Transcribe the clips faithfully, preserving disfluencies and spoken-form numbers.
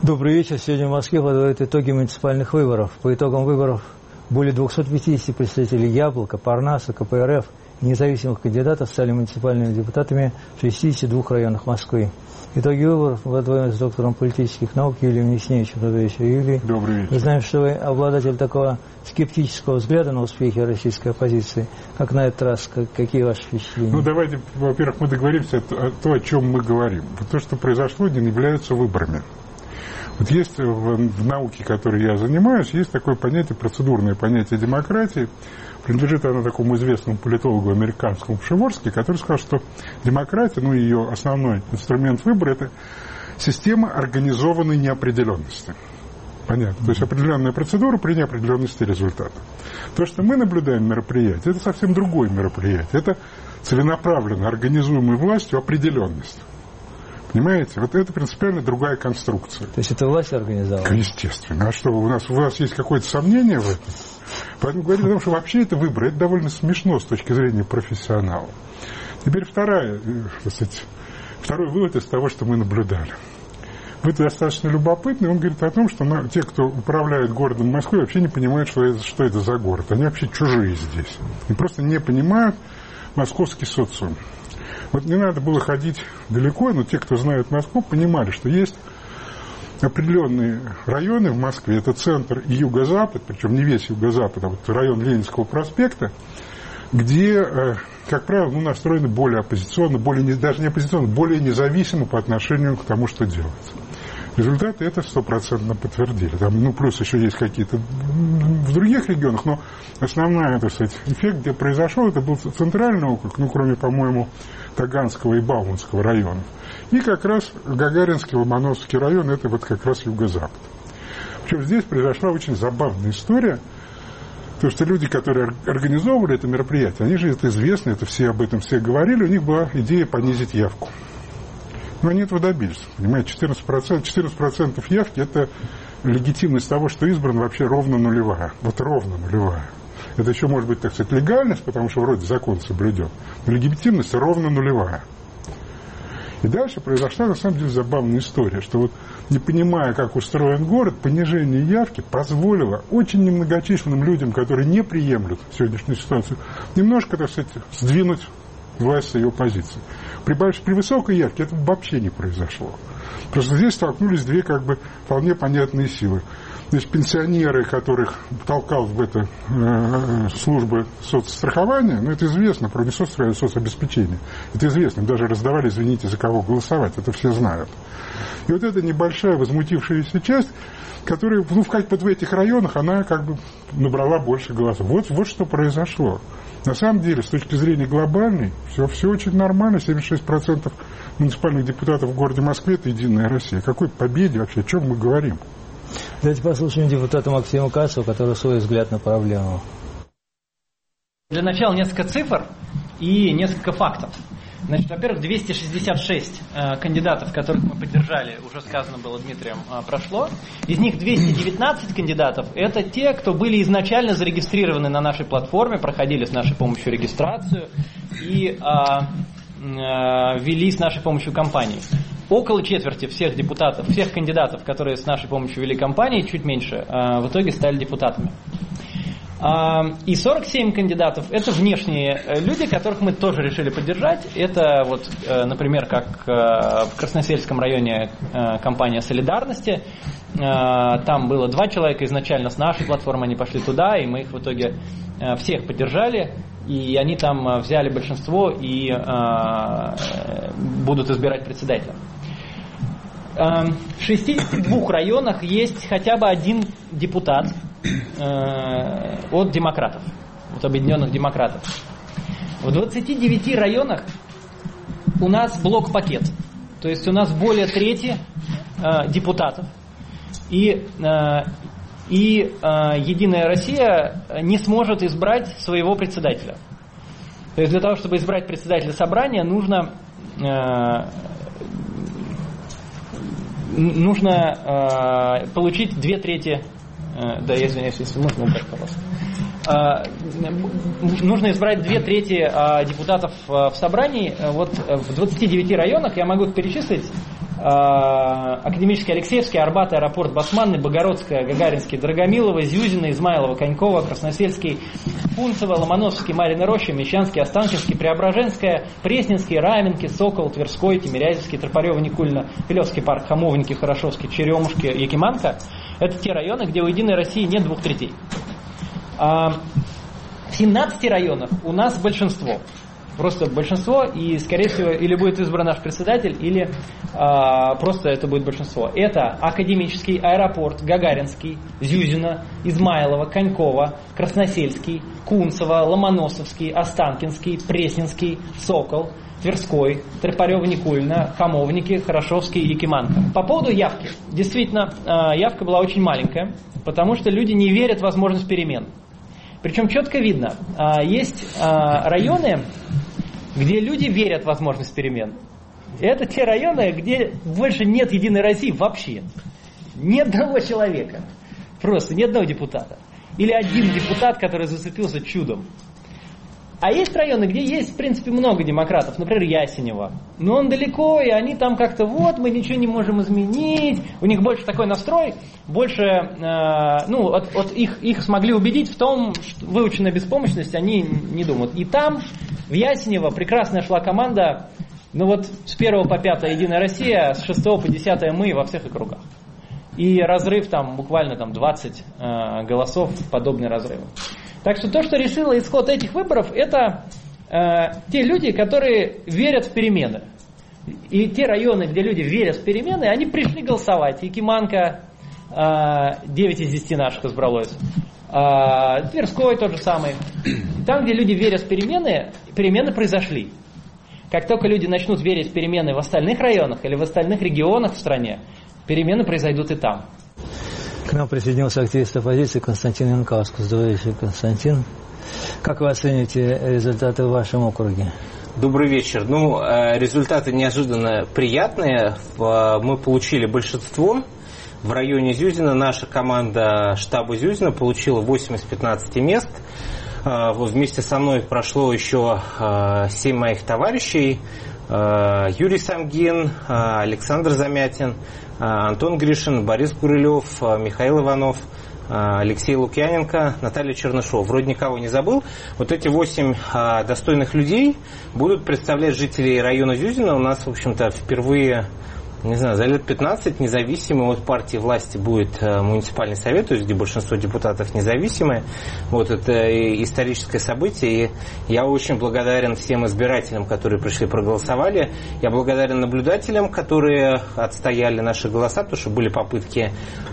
Добрый вечер. Сегодня в Москве подводят итоги муниципальных выборов. По итогам выборов более двухсот пятидесяти представителей Яблока, Парнаса, ка пэ эр эф и независимых кандидатов стали муниципальными депутатами в шестидесяти двух районах Москвы. Итоги выборов подводим с доктором политических наук Юлием Несневичем. Добрый вечер, Юлий. Добрый вечер. Мы знаем, что вы обладатель такого скептического взгляда на успехи российской оппозиции. Как на этот раз, как, какие ваши впечатления? Ну, давайте, во-первых, мы договоримся о том, о чем мы говорим. То, что произошло, не является выборами. Вот есть в, в науке, которой я занимаюсь, есть такое понятие, процедурное понятие демократии. Принадлежит оно такому известному политологу американскому Пшеворски, который сказал, что демократия, ну, ее основной инструмент выбора – это система организованной неопределенности. Понятно. То есть определенная процедура при неопределенности результата. То, что мы наблюдаем в мероприятии, это совсем другое мероприятие. Это целенаправленно организуемая властью определенность. Понимаете? Вот это принципиально другая конструкция. То есть это власть организовала? Естественно. А что, у нас, у вас есть какое-то сомнение в этом? Поэтому говорить о том, что вообще это выборы, это довольно смешно с точки зрения профессионала. Теперь вторая, так сказать, второй вывод из того, что мы наблюдали. Вывод достаточно любопытный. Он говорит о том, что на, те, кто управляет городом Москвы, вообще не понимают, что это, что это за город. Они вообще чужие здесь. Они просто не понимают московский социум. Вот не надо было ходить далеко, но те, кто знает Москву, понимали, что есть определенные районы в Москве, это центр и юго-запад, причем не весь юго-запад, а вот район Ленинского проспекта, где, как правило, ну, настроены более оппозиционно, более, даже не оппозиционно, более независимо по отношению к тому, что делается. Результаты это стопроцентно подтвердили. Там, ну, плюс еще есть какие-то в других регионах, но основной, так сказать, эффект, где произошел, это был центральный округ, ну, кроме, по-моему, Таганского и Бауманского районов. И как раз Гагаринский, Ломоносовский район, это вот как раз юго-запад. Причем здесь произошла очень забавная история, потому что люди, которые организовывали это мероприятие, они же это известно, это все об этом все говорили, у них была идея понизить явку. Но они этого добились. Понимаете, четырнадцать процентов, четырнадцать процентов явки – это легитимность того, что избран, вообще ровно нулевая. Вот ровно нулевая. Это еще может быть, так сказать, легальность, потому что вроде закон соблюден. Но легитимность ровно нулевая. И дальше произошла, на самом деле, забавная история, что вот, не понимая, как устроен город, понижение явки позволило очень немногочисленным людям, которые не приемлют сегодняшнюю ситуацию, немножко, так сказать, сдвинуть власть с ее позиции. При, больш... при высокой явке это вообще не произошло. Просто здесь столкнулись две как бы вполне понятные силы. Значит, пенсионеры, которых толкал в это э, служба соцстрахования, ну это известно, про не соцстрахование, а соцобеспечение. Это известно, даже раздавали, извините, за кого голосовать, это все знают. И вот эта небольшая возмутившаяся часть, которая, ну, в, вот в этих районах, она как бы набрала больше голосов. Вот, вот что произошло. На самом деле, с точки зрения глобальной, все, все очень нормально. семьдесят шесть процентов муниципальных депутатов в городе Москве – это «Единая Россия». О какой победе вообще, о чем мы говорим? Давайте послушаем депутата Максима Касова, который свой взгляд на проблему. Для начала несколько цифр и несколько фактов. Значит, во-первых, двести шестьдесят шесть э, кандидатов, которых мы поддержали, уже сказано было Дмитрием, э, прошло. Из них двести девятнадцать кандидатов – это те, кто были изначально зарегистрированы на нашей платформе, проходили с нашей помощью регистрацию и э, э, вели с нашей помощью кампании. Около четверти всех депутатов, всех кандидатов, которые с нашей помощью вели кампании, чуть меньше, э, в итоге стали депутатами. И сорок семь кандидатов – это внешние люди, которых мы тоже решили поддержать. Это, вот, например, как в Красносельском районе компания «Солидарности». Там было два человека изначально с нашей платформы, они пошли туда, и мы их в итоге всех поддержали. И они там взяли большинство и будут избирать председателя. В шестидесяти двух районах есть хотя бы один депутат от демократов, от объединенных демократов. В двадцати девяти районах у нас блок-пакет. То есть у нас более трети э, депутатов. И, э, и э, Единая Россия не сможет избрать своего председателя. То есть для того, чтобы избрать председателя собрания, нужно, э, нужно э, получить две трети. Да, я извиняюсь, если можно убрать, пожалуйста. Нужно избрать две трети депутатов в собрании. Вот в двадцати девяти районах, я могу их перечислить, Академический, Алексеевский, Арбат, Аэропорт, Басманный, Богородская, Гагаринский, Драгомилово, Зюзино, Измайлово, Коньково, Красносельский, Фунцево, Ломоносовский, Марьина Роща, Мещанский, Останкинский, Преображенская, Пресненский, Раменки, Сокол, Тверской, Тимирязевский, Тропарево, Никульно, Филевский парк, Хамовники, Хорошевский, Черемушки, Якиманка. Это те районы, где у Единой России нет двух третей. В семнадцати районах у нас большинство. Просто большинство, и, скорее всего, или будет избран наш председатель, или а, просто это будет большинство. Это Академический, Аэропорт, Гагаринский, Зюзино, Измайлово, Коньково, Красносельский, Кунцево, Ломоносовский, Останкинский, Пресненский, Сокол, Тверской, Тропарево-Никульно, Хамовники, Хорошевский и Якиманка. По поводу явки. Действительно, явка была очень маленькая, потому что люди не верят в возможность перемен. Причем четко видно, есть районы, где люди верят в возможность перемен. Это те районы, где больше нет Единой России вообще. Ни одного человека. Просто ни одного депутата. Или один депутат, который зацепился чудом. А есть районы, где есть, в принципе, много демократов. Например, Ясенево. Но он далеко, и они там как-то, вот, мы ничего не можем изменить. У них больше такой настрой, больше, э, ну, от, от их, их смогли убедить в том, что выученная беспомощность, они не думают. И там, в Ясенево, прекрасная шла команда, ну вот, с первого по пятое Единая Россия, с шестого по десятое мы во всех округах. И разрыв там, буквально там двадцать э, голосов, подобный разрыву. Так что то, что решило исход этих выборов, это э, те люди, которые верят в перемены. И те районы, где люди верят в перемены, они пришли голосовать. Якиманка, э, девять из десяти наших избралось. Э, Тверской тот же самый. Там, где люди верят в перемены, перемены произошли. Как только люди начнут верить в перемены в остальных районах или в остальных регионах в стране, перемены произойдут и там. К нам присоединился активист оппозиции Константин Янкаускас. Добрый вечер, Константин. Как вы оцените результаты в вашем округе? Добрый вечер. Ну, результаты неожиданно приятные. Мы получили большинство. В районе Зюзина наша команда штаба Зюзина получила восемь из пятнадцати мест. Вместе со мной прошло еще семь моих товарищей. Юрий Самгин, Александр Замятин, Антон Гришин, Борис Гурилев, Михаил Иванов, Алексей Лукьяненко, Наталья Чернышова. Вроде никого не забыл. Вот эти восемь достойных людей будут представлять жителей района Зюзина. У нас, в общем-то, впервые, не знаю, за лет пятнадцать независимый от партии власти будет муниципальный совет, то есть где большинство депутатов независимые. Вот это историческое событие. И я очень благодарен всем избирателям, которые пришли, проголосовали. Я благодарен наблюдателям, которые отстояли наши голоса, потому что были попытки,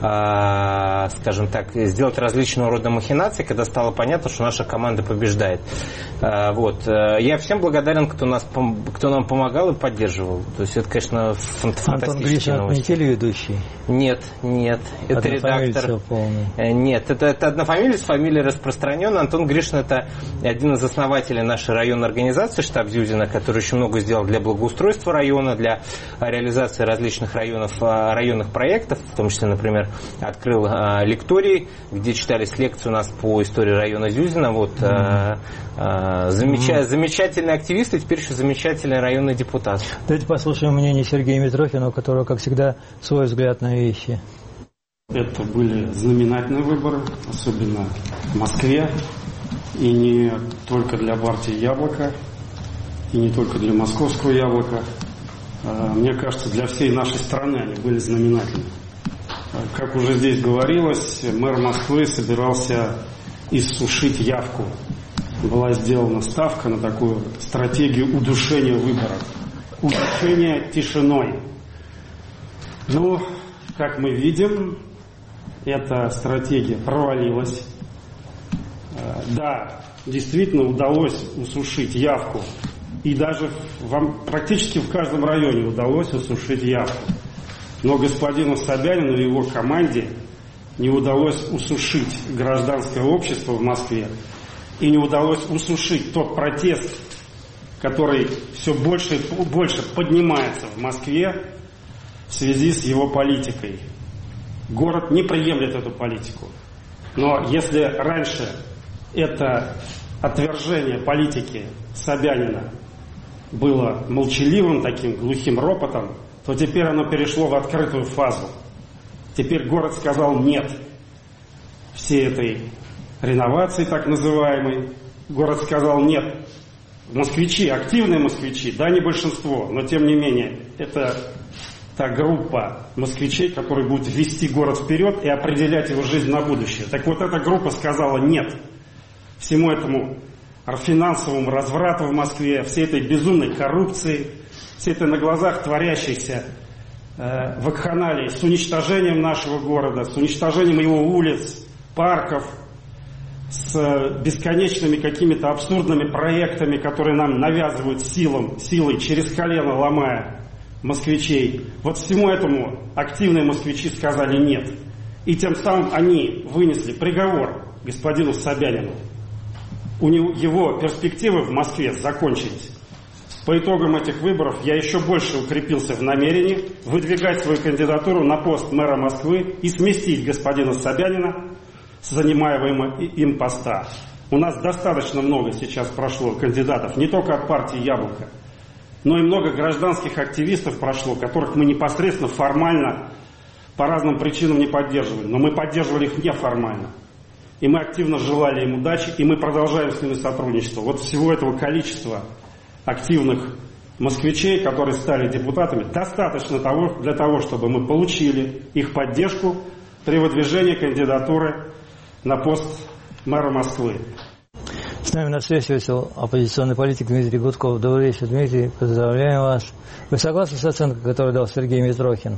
скажем так, сделать различного рода махинации, когда стало понятно, что наша команда побеждает. Вот. Я всем благодарен, кто, нас, кто нам помогал и поддерживал. То есть это, конечно, фантастически. Антон Гришин не телеведущий? Нет, нет. Это редактор. Нет, это, это однофамилец, фамилия распространенная. Антон Гришин — это один из основателей нашей районной организации штаб Зюзина, который очень много сделал для благоустройства района, для реализации различных районов, районных проектов, в том числе, например, открыл лекторий, где читались лекции у нас по истории района Зюзина. Вот, mm-hmm. замеча- mm-hmm. замечательный активист и теперь еще замечательный районный депутат. Давайте послушаем мнение Сергея Митрохина, у которого, как всегда, свой взгляд на вещи. Это были знаменательные выборы, особенно в Москве, и не только для партии «Яблоко», и не только для московского «Яблока». Мне кажется, для всей нашей страны они были знаменательны. Как уже здесь говорилось, мэр Москвы собирался иссушить явку. Была сделана ставка на такую стратегию удушения выборов. Удушение тишиной. Ну, как мы видим, эта стратегия провалилась. Да, действительно удалось усушить явку. И даже вам практически в каждом районе удалось усушить явку. Но господину Собянину и его команде не удалось усушить гражданское общество в Москве. И не удалось усушить тот протест, который все больше и больше поднимается в Москве в связи с его политикой. Город не приемлет эту политику. Но если раньше это отвержение политики Собянина было молчаливым, таким глухим ропотом, то теперь оно перешло в открытую фазу. Теперь город сказал нет всей этой реновации так называемой. Город сказал нет. Москвичи, активные москвичи, да, не большинство, но тем не менее, это та группа москвичей, которые будут вести город вперед и определять его жизнь на будущее. Так вот, эта группа сказала нет всему этому финансовому разврату в Москве, всей этой безумной коррупции, всей этой на глазах творящейся э, вакханалии с уничтожением нашего города, с уничтожением его улиц, парков, с бесконечными какими-то абсурдными проектами, которые нам навязывают силом, силой, через колено ломая москвичей. Вот всему этому активные москвичи сказали нет. И тем самым они вынесли приговор господину Собянину. У него, его перспективы в Москве закончились. По итогам этих выборов я еще больше укрепился в намерении выдвигать свою кандидатуру на пост мэра Москвы и сместить господина Собянина с занимаемого им поста. У нас достаточно много сейчас прошло кандидатов, не только от партии «Яблоко», но и много гражданских активистов прошло, которых мы непосредственно формально по разным причинам не поддерживали. Но мы поддерживали их неформально. И мы активно желали им удачи, и мы продолжаем с ними сотрудничество. Вот всего этого количества активных москвичей, которые стали депутатами, достаточно того, для того, чтобы мы получили их поддержку при выдвижении кандидатуры на пост мэра Москвы. С нами на связи вышел оппозиционный политик Дмитрий Гудков. Добрый вечер, Дмитрий. Поздравляем вас. Вы согласны с оценкой, которую дал Сергей Митрохин?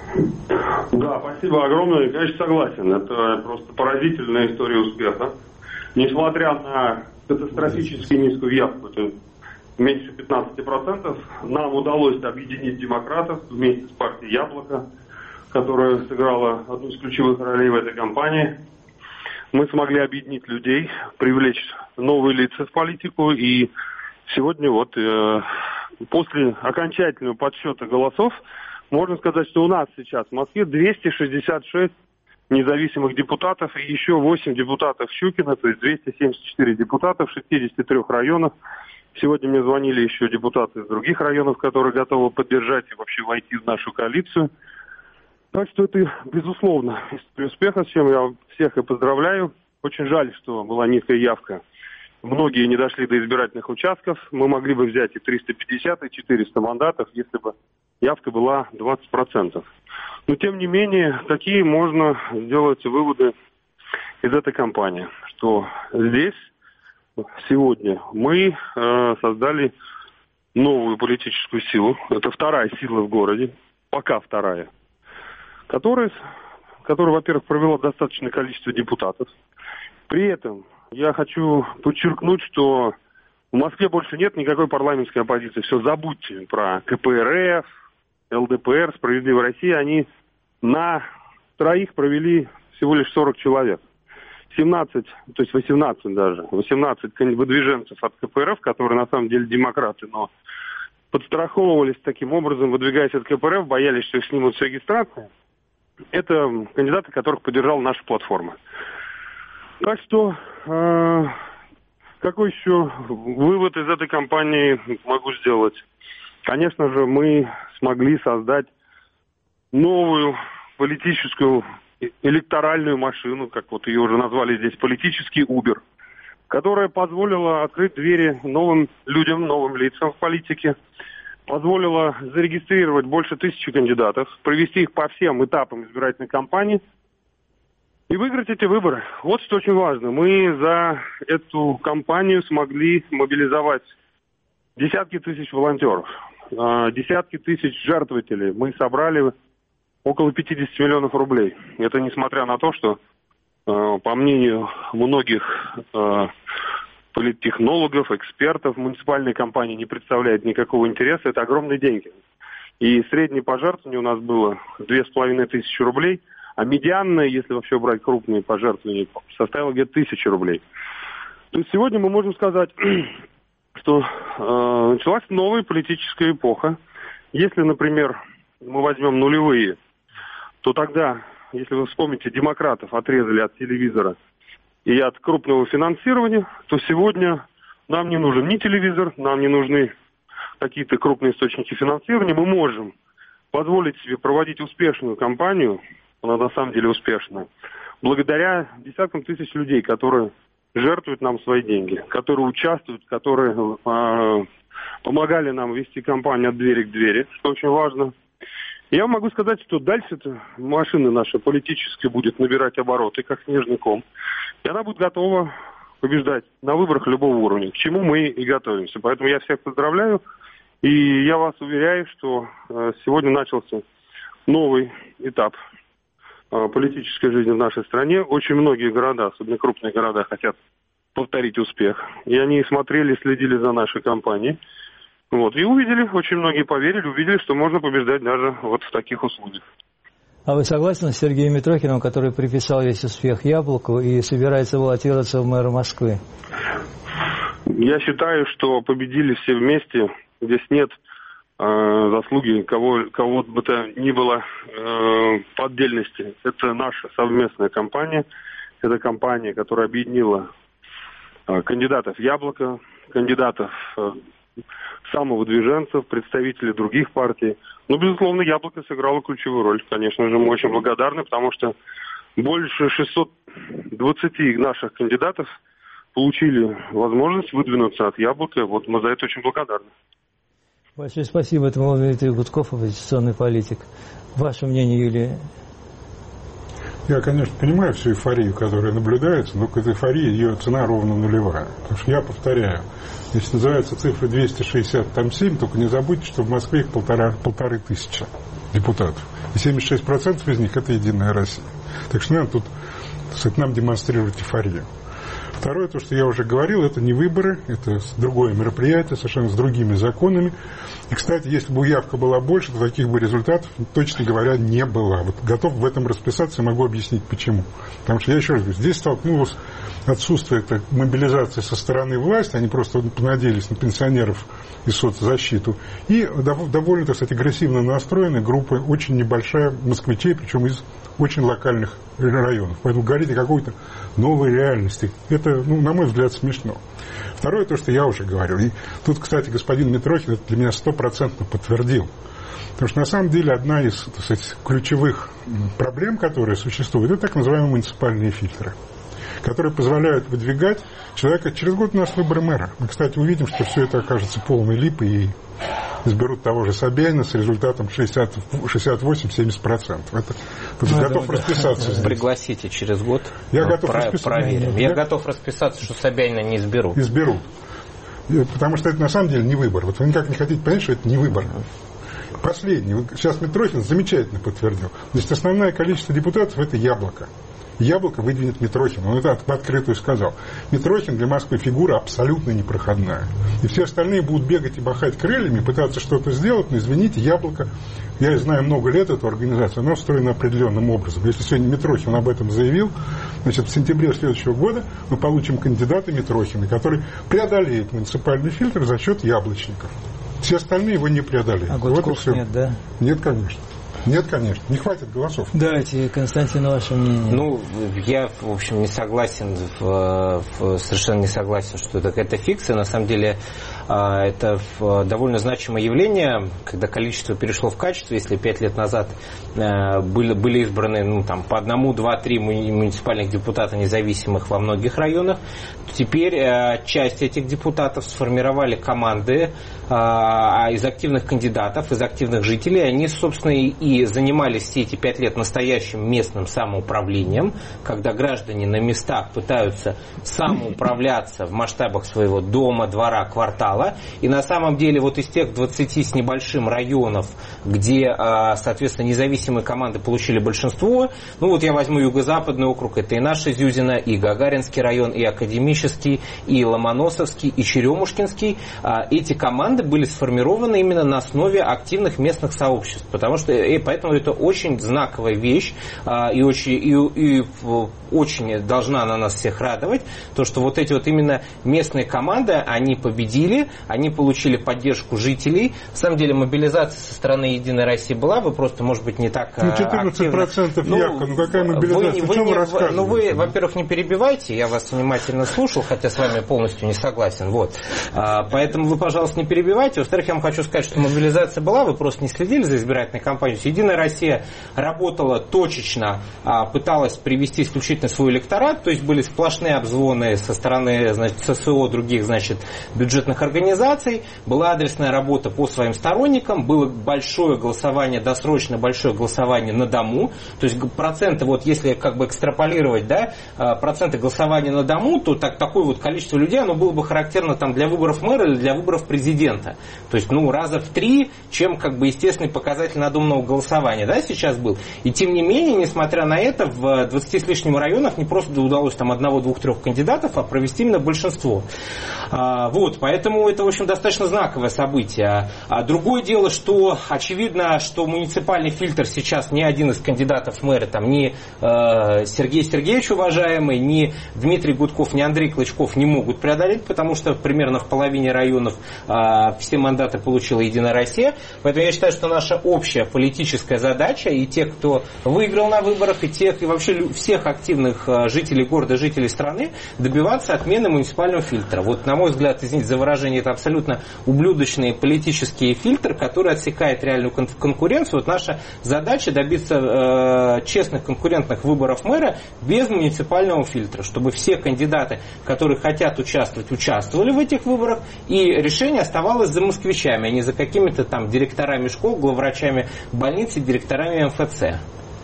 Да, спасибо огромное. Конечно, согласен. Это просто поразительная история успеха. Несмотря на катастрофически низкую явку, это меньше пятнадцати процентов, нам удалось объединить демократов вместе с партией «Яблоко», которая сыграла одну из ключевых ролей в этой кампании. Мы смогли объединить людей, привлечь новые лица в политику, и сегодня вот э, после окончательного подсчета голосов можно сказать, что у нас сейчас в Москве двести шестьдесят шесть независимых депутатов и еще восемь депутатов Щукина, то есть двести семьдесят четыре депутата в шестидесяти трёх районах. Сегодня мне звонили еще депутаты из других районов, которые готовы поддержать и вообще войти в нашу коалицию. Так что это, безусловно, история успеха, с чем я всех и поздравляю. Очень жаль, что была низкая явка. Многие не дошли до избирательных участков. Мы могли бы взять и триста пятьдесят, и четыреста мандатов, если бы явка была двадцать процентов. Но, тем не менее, какие можно сделать выводы из этой кампании? Что здесь, сегодня, мы э, создали новую политическую силу. Это вторая сила в городе, пока вторая. Которая, которая, во-первых, провела достаточное количество депутатов. При этом я хочу подчеркнуть, что в Москве больше нет никакой парламентской оппозиции. Все, забудьте про ка пэ эр эф, эл дэ пэ эр, «Справедливая Россия». Они на троих провели всего лишь сорок человек. семнадцать, то есть восемнадцать даже, восемнадцать выдвиженцев от ка пэ эр эф, которые на самом деле демократы, но подстраховывались таким образом, выдвигаясь от ка пэ эр эф, боялись, что их снимут с регистрации. Это кандидаты, которых поддержала наша платформа. Так что, э, какой еще вывод из этой кампании могу сделать? Конечно же, мы смогли создать новую политическую электоральную машину, как вот ее уже назвали здесь, политический Uber, которая позволила открыть двери новым людям, новым лицам в политике, позволила зарегистрировать больше тысячи кандидатов, провести их по всем этапам избирательной кампании и выиграть эти выборы. Вот что очень важно. Мы за эту кампанию смогли мобилизовать десятки тысяч волонтеров, десятки тысяч жертвователей. Мы собрали около пятьдесят миллионов рублей. Это несмотря на то, что, по мнению многих политтехнологов, экспертов, муниципальная компания не представляет никакого интереса. Это огромные деньги. И среднее пожертвование у нас было две с половиной тысячи рублей, а медианное, если вообще брать крупные пожертвования, составило где-то тысячу рублей. То есть сегодня мы можем сказать, что э, началась новая политическая эпоха. Если, например, мы возьмем нулевые, то тогда, если вы вспомните, демократов отрезали от телевизора и от крупного финансирования, то сегодня нам не нужен ни телевизор, нам не нужны какие-то крупные источники финансирования. Мы можем позволить себе проводить успешную кампанию, она на самом деле успешная, благодаря десяткам тысяч людей, которые жертвуют нам свои деньги, которые участвуют, которые э, помогали нам вести кампанию от двери к двери, что очень важно. Я могу сказать, что дальше-то машина наша политическая будет набирать обороты, как снежный ком, и она будет готова побеждать на выборах любого уровня, к чему мы и готовимся. Поэтому я всех поздравляю, и я вас уверяю, что э, сегодня начался новый этап э, политической жизни в нашей стране. Очень многие города, особенно крупные города, хотят повторить успех. И они смотрели, следили за нашей кампанией. Вот, и увидели, очень многие поверили, увидели, что можно побеждать даже вот в таких условиях. А вы согласны с Сергеем Митрохиным, который приписал весь успех Яблоку и собирается баллотироваться в мэра Москвы? Я считаю, что победили все вместе. Здесь нет э, заслуги кого, кого бы то ни было э, по отдельности. Это наша совместная кампания. Это кампания, которая объединила э, кандидатов Яблока, кандидатов э, самовыдвиженцев, представителей других партий. Но, безусловно, Яблоко сыграло ключевую роль. Конечно же, мы очень благодарны, потому что больше шестьсот двадцать наших кандидатов получили возможность выдвинуться от Яблока. Вот мы за это очень благодарны. Большое спасибо. Это был Дмитрий Гудков, оппозиционный политик. Ваше мнение, Юлия? Я, конечно, понимаю всю эйфорию, которая наблюдается, но к этой эйфории ее цена ровно нулевая. Потому что я повторяю, если называется цифра двести шестьдесят семь, только не забудьте, что в Москве их полтора, полторы тысячи депутатов. И семьдесят шесть процентов из них – это «Единая Россия». Так что надо тут, так сказать, нам демонстрировать эйфорию. Второе, то, что я уже говорил, это не выборы, это другое мероприятие, совершенно с другими законами. И, кстати, если бы явка была больше, то таких бы результатов, точно говоря, не было. Вот готов в этом расписаться и могу объяснить, почему. Потому что, я еще раз говорю, здесь столкнулось отсутствие этой мобилизации со стороны власти, они просто понадеялись на пенсионеров и соцзащиту, и довольно, так сказать, агрессивно настроенная группа, очень небольшая, москвичей, причем из очень локальных районов. Поэтому говорить о какой-то новой реальности, это, ну, на мой взгляд, смешно. Второе, то, что я уже говорил. И тут, кстати, господин Митрохин это для меня стопроцентно подтвердил. Потому что, на самом деле, одна из, так сказать, ключевых проблем, которые существуют, это так называемые муниципальные фильтры, которые позволяют выдвигать человека. Через год у нас выборы мэра. Мы, кстати, увидим, что все это окажется полной липой и изберут того же Собянина с результатом шестьдесят восемь - семьдесят процентов. Это, это ну, готов да, расписаться. Да. Пригласите через год. Я ну, готов про- расписаться. Проверим. Я, Я готов расписаться, что Собянина не изберут. Изберут. Потому что это на самом деле не выбор. Вот вы никак не хотите понять, что это не выбор. Последний. Сейчас Митрохин замечательно подтвердил. Значит, основное количество депутатов – это Яблоко. Яблоко выдвинет Митрохин. Он это в открытую сказал. Митрохин для Москвы фигура абсолютно непроходная. И все остальные будут бегать и махать крыльями, пытаться что-то сделать, но, извините, Яблоко, я знаю много лет эту организацию, она устроена определенным образом. Если сегодня Митрохин об этом заявил, значит, в сентябре следующего года мы получим кандидата Митрохина, который преодолеет муниципальный фильтр за счет яблочников. Все остальные его не преодолеют. А Гудков вот нет, да? Нет, конечно. Нет, конечно. Не хватит голосов. Давайте, Константин, ваше мнение. Ну, я, в общем, не согласен, в, в, совершенно не согласен, что это какая-то фикция. На самом деле, это довольно значимое явление, когда количество перешло в качество. Если пять лет назад были, были избраны ну, там, по одному, два, три муниципальных депутата независимых во многих районах, то теперь часть этих депутатов сформировали команды из активных кандидатов, из активных жителей. Они, собственно, и занимались все эти пять лет настоящим местным самоуправлением, когда граждане на местах пытаются самоуправляться в масштабах своего дома, двора, квартала. И на самом деле вот из тех двадцати с небольшим районов, где, соответственно, независимые команды получили большинство, ну вот я возьму Юго-Западный округ, это и наша Зюзина, и Гагаринский район, и Академический, и Ломоносовский, и Черемушкинский. Эти команды были сформированы именно на основе активных местных сообществ, потому что и поэтому это очень знаковая вещь и очень, и, и очень должна она нас всех радовать, то что вот эти вот именно местные команды, они победили, России, они получили поддержку жителей. На самом деле мобилизация со стороны Единой России была, вы просто, может быть, не так ну, четырнадцать процентов активно. явка, ну какая мобилизация? Вы, вы, Что не, вы рассказываете? Ну вы, во-первых, не перебивайте, я вас внимательно слушал, хотя с вами полностью не согласен. Вот. А, поэтому вы, пожалуйста, не перебивайте. Во-вторых, я вам хочу сказать, что мобилизация была, вы просто не следили за избирательной кампанией. Единая Россия работала точечно, а, пыталась привести исключительно свой электорат, то есть были сплошные обзвоны со стороны, значит, ССО, других, значит, бюджетных организаций, была адресная работа по своим сторонникам, было большое голосование, досрочно большое голосование на дому, то есть проценты, вот если как бы экстраполировать, да, проценты голосования на дому, то так, такое вот количество людей, оно было бы характерно там для выборов мэра или для выборов президента, то есть, ну, раза в три, чем, как бы, естественный показатель надуманного голосования, да, сейчас был, и тем не менее, несмотря на это, в двадцати с лишним районах не просто удалось там одного, двух, трех кандидатов, а провести именно большинство. А, вот, поэтому это, в общем, достаточно знаковое событие. А другое дело, что очевидно, что муниципальный фильтр сейчас ни один из кандидатов в мэры, там, ни э, Сергей Сергеевич, уважаемый, ни Дмитрий Гудков, ни Андрей Клычков не могут преодолеть, потому что примерно в половине районов э, все мандаты получила Единая Россия. Поэтому я считаю, что наша общая политическая задача, и те, кто выиграл на выборах, и тех, и вообще всех активных э, жителей города, жителей страны, добиваться отмены муниципального фильтра. Вот, на мой взгляд, извините за выражение, это абсолютно ублюдочный политический фильтр, который отсекает реальную кон- конкуренцию. Вот наша задача добиться э, честных конкурентных выборов мэра без муниципального фильтра, чтобы все кандидаты, которые хотят участвовать, участвовали в этих выборах, и решение оставалось за москвичами, а не за какими-то там директорами школ, главврачами больниц и директорами эм эф цэ.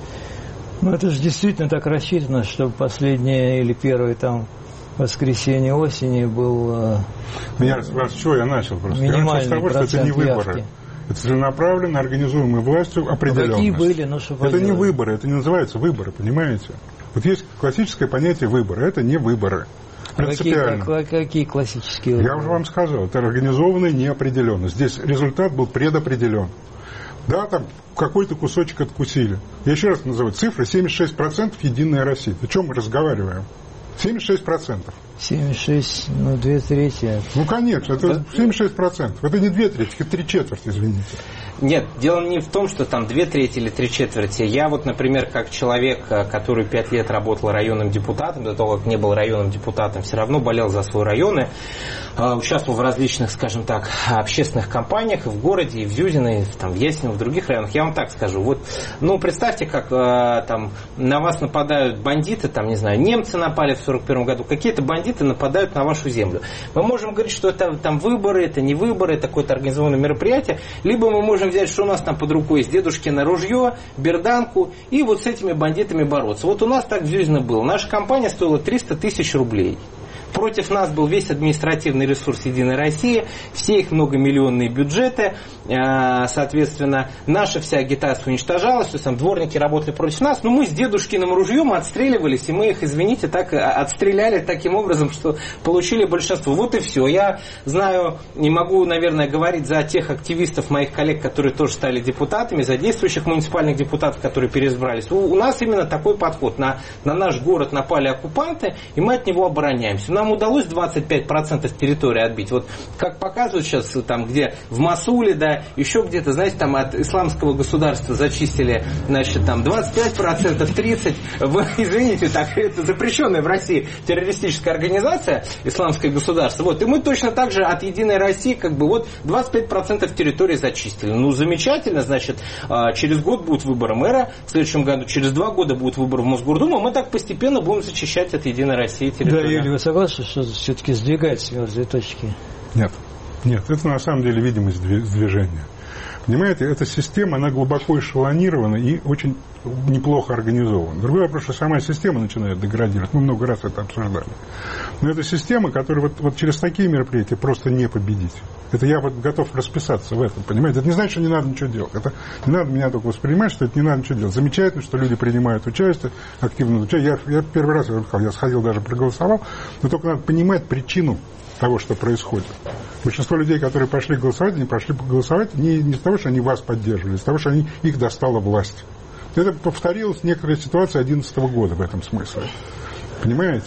Ну, это же действительно так рассчитано, чтобы последнее или первое там воскресенье осени был ну, я, с чего я начал просто? Минимальный я начал с того, что это не выборы. Явки. Это целенаправленно организуемые властью определенность. Какие были, ну, что это не выборы, это не называется выборы, понимаете? Вот есть классическое понятие выбора, это не выборы. Принципиально. Какие, какие классические выборы? Я уже вам сказал, это организованная неопределенность. Здесь результат был предопределен. Да, там какой-то кусочек откусили. Я еще раз назову цифры: семьдесят шесть процентов Единая Россия. О чем мы разговариваем? семьдесят шесть процентов. семьдесят шесть, ну, две трети. Ну, конечно, это семьдесят шесть процентов. Это не две трети, это три четверти, извините. Нет, дело не в том, что там две трети или три четверти. Я вот, например, как человек, который пять лет работал районным депутатом, до того, как не был районным депутатом, все равно болел за свой район и участвовал в различных, скажем так, общественных кампаниях и в городе, и в Зюзино, и там, в Ясино, в других районах. Я вам так скажу. Вот, ну, представьте, как там на вас нападают бандиты, там, не знаю, немцы напали в сорок первом году, какие-то бандиты нападают на вашу землю. Мы можем говорить, что это там выборы, это не выборы, это какое-то организованное мероприятие, либо мы можем взять, что у нас там под рукой есть дедушкино ружье, берданку, и вот с этими бандитами бороться. Вот у нас так в Зюзино было. Наша компания стоила триста тысяч рублей. Против нас был весь административный ресурс Единой России, все их многомиллионные бюджеты, соответственно, наша вся агитация уничтожалась, то есть там дворники работали против нас, но мы с дедушкиным ружьем отстреливались, и мы их, извините, так отстреляли таким образом, что получили большинство. Вот и все. Я знаю, не могу, наверное, говорить за тех активистов, моих коллег, которые тоже стали депутатами, за действующих муниципальных депутатов, которые переизбрались. У, у нас именно такой подход. На, на наш город напали оккупанты, и мы от него обороняемся. Нам удалось двадцать пять процентов территории отбить. Вот как показывают сейчас, там, где в Масуле, да, еще где-то, знаете, там от исламского государства зачистили, значит, там двадцать пять процентов, тридцать процентов. Вы, извините, так, это запрещенная в России террористическая организация, исламское государство. Вот, и мы точно так же от Единой России, как бы, вот, двадцать пять процентов территории зачистили. Ну, замечательно, значит, через год будут выборы мэра, в следующем году, через два года будут выборы в Мосгордуму, мы так постепенно будем зачищать от Единой России территорию. Да, Юрий, вы согласны, что все-таки сдвигается мертвые точки? Нет. Нет, это на самом деле видимость движения. Понимаете, эта система, она глубоко эшелонирована и очень неплохо организована. Другой вопрос, что сама система начинает деградировать. Мы много раз это обсуждали. Но это система, которую вот, вот через такие мероприятия просто не победить. Это я вот готов расписаться в этом, понимаете? Это не значит, что не надо ничего делать. Это не надо меня только воспринимать, что это не надо ничего делать. Замечательно, что люди принимают участие, активно участие. Я, я первый раз, я, я сходил, даже проголосовал, но только надо понимать причину того, что происходит. Большинство людей, которые пошли голосовать, они пошли голосовать не, не из того, что они вас поддерживали, а из того, что они, их достала власть. Это повторилась некоторая ситуация две тысячи одиннадцатого года в этом смысле. Понимаете?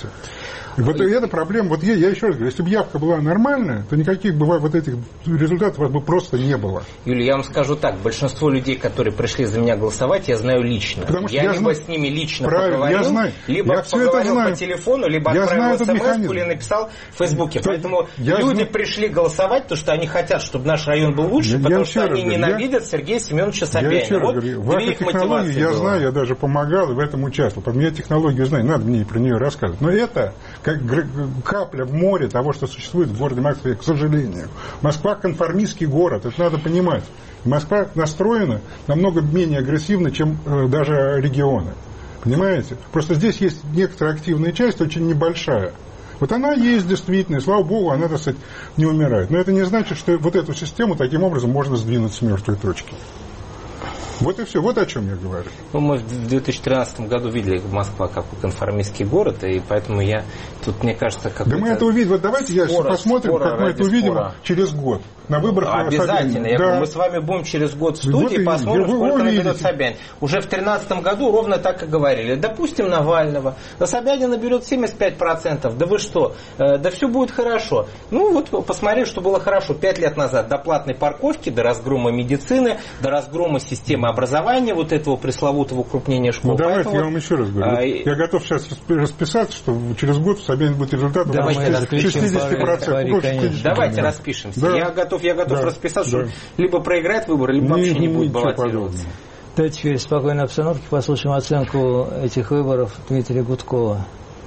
Вот эта проблема, вот я, я еще раз говорю, если бы явка была нормальная, то никаких бывает вот этих результатов бы просто не было. Юлия, я вам скажу так, большинство людей, которые пришли за меня голосовать, я знаю лично. Потому что я, я либо знаю, с ними лично правильно, поговорил, я знаю, либо я поговорил по телефону, либо я отправил смс или написал в Фейсбуке. То, Поэтому люди знаю, пришли голосовать, потому что они хотят, чтобы наш район был лучше, я, потому я что они говорю, ненавидят я, Сергея Семеновича Собянина. Я еще раз вот говорю, ваши технологии я было. знаю, я даже помогал и в этом участвовал. По мне технологию знаю, надо мне про нее рассказывать. Но это как капля в море того, что существует в городе Москве, к сожалению. Москва конформистский город, это надо понимать. Москва настроена намного менее агрессивно, чем э, даже регионы. Понимаете? Просто здесь есть некоторая активная часть, очень небольшая. Вот она есть действительно, и слава богу, она, так сказать, не умирает. Но это не значит, что вот эту систему таким образом можно сдвинуть с мертвой точки. Вот и все, вот о чем я говорю. Ну, мы в две тысячи тринадцатом году видели Москва как конформистский город, и поэтому я тут, мне кажется, как да мы это увидим, вот давайте я спора, посмотрим, спора как мы это увидим спора. через год. На выборах обязательно. Я да. говорю, мы с вами будем через год в студии, вот посмотрим, вы, сколько наберет Собянин. Уже в две тысячи тринадцатом году ровно так и говорили. Допустим, Навального. Да Собянин наберет семьдесят пять процентов. Да вы что? Да все будет хорошо. Ну вот посмотрели, что было хорошо. Пять лет назад до платной парковки, до разгрома медицины, до разгрома системы образования, вот этого пресловутого укрупнения школ. Ну давайте Поэтому, я вам еще раз говорю. А, я готов сейчас расписаться, что через год Собянин будет результатом шестьдесят процентов. Давайте распишемся. Да. Я готов Я готов да, расписаться, да. что либо проиграет выборы, либо вообще не, не будет баллотироваться. Давайте теперь в спокойной обстановке послушаем оценку этих выборов Дмитрия Гудкова.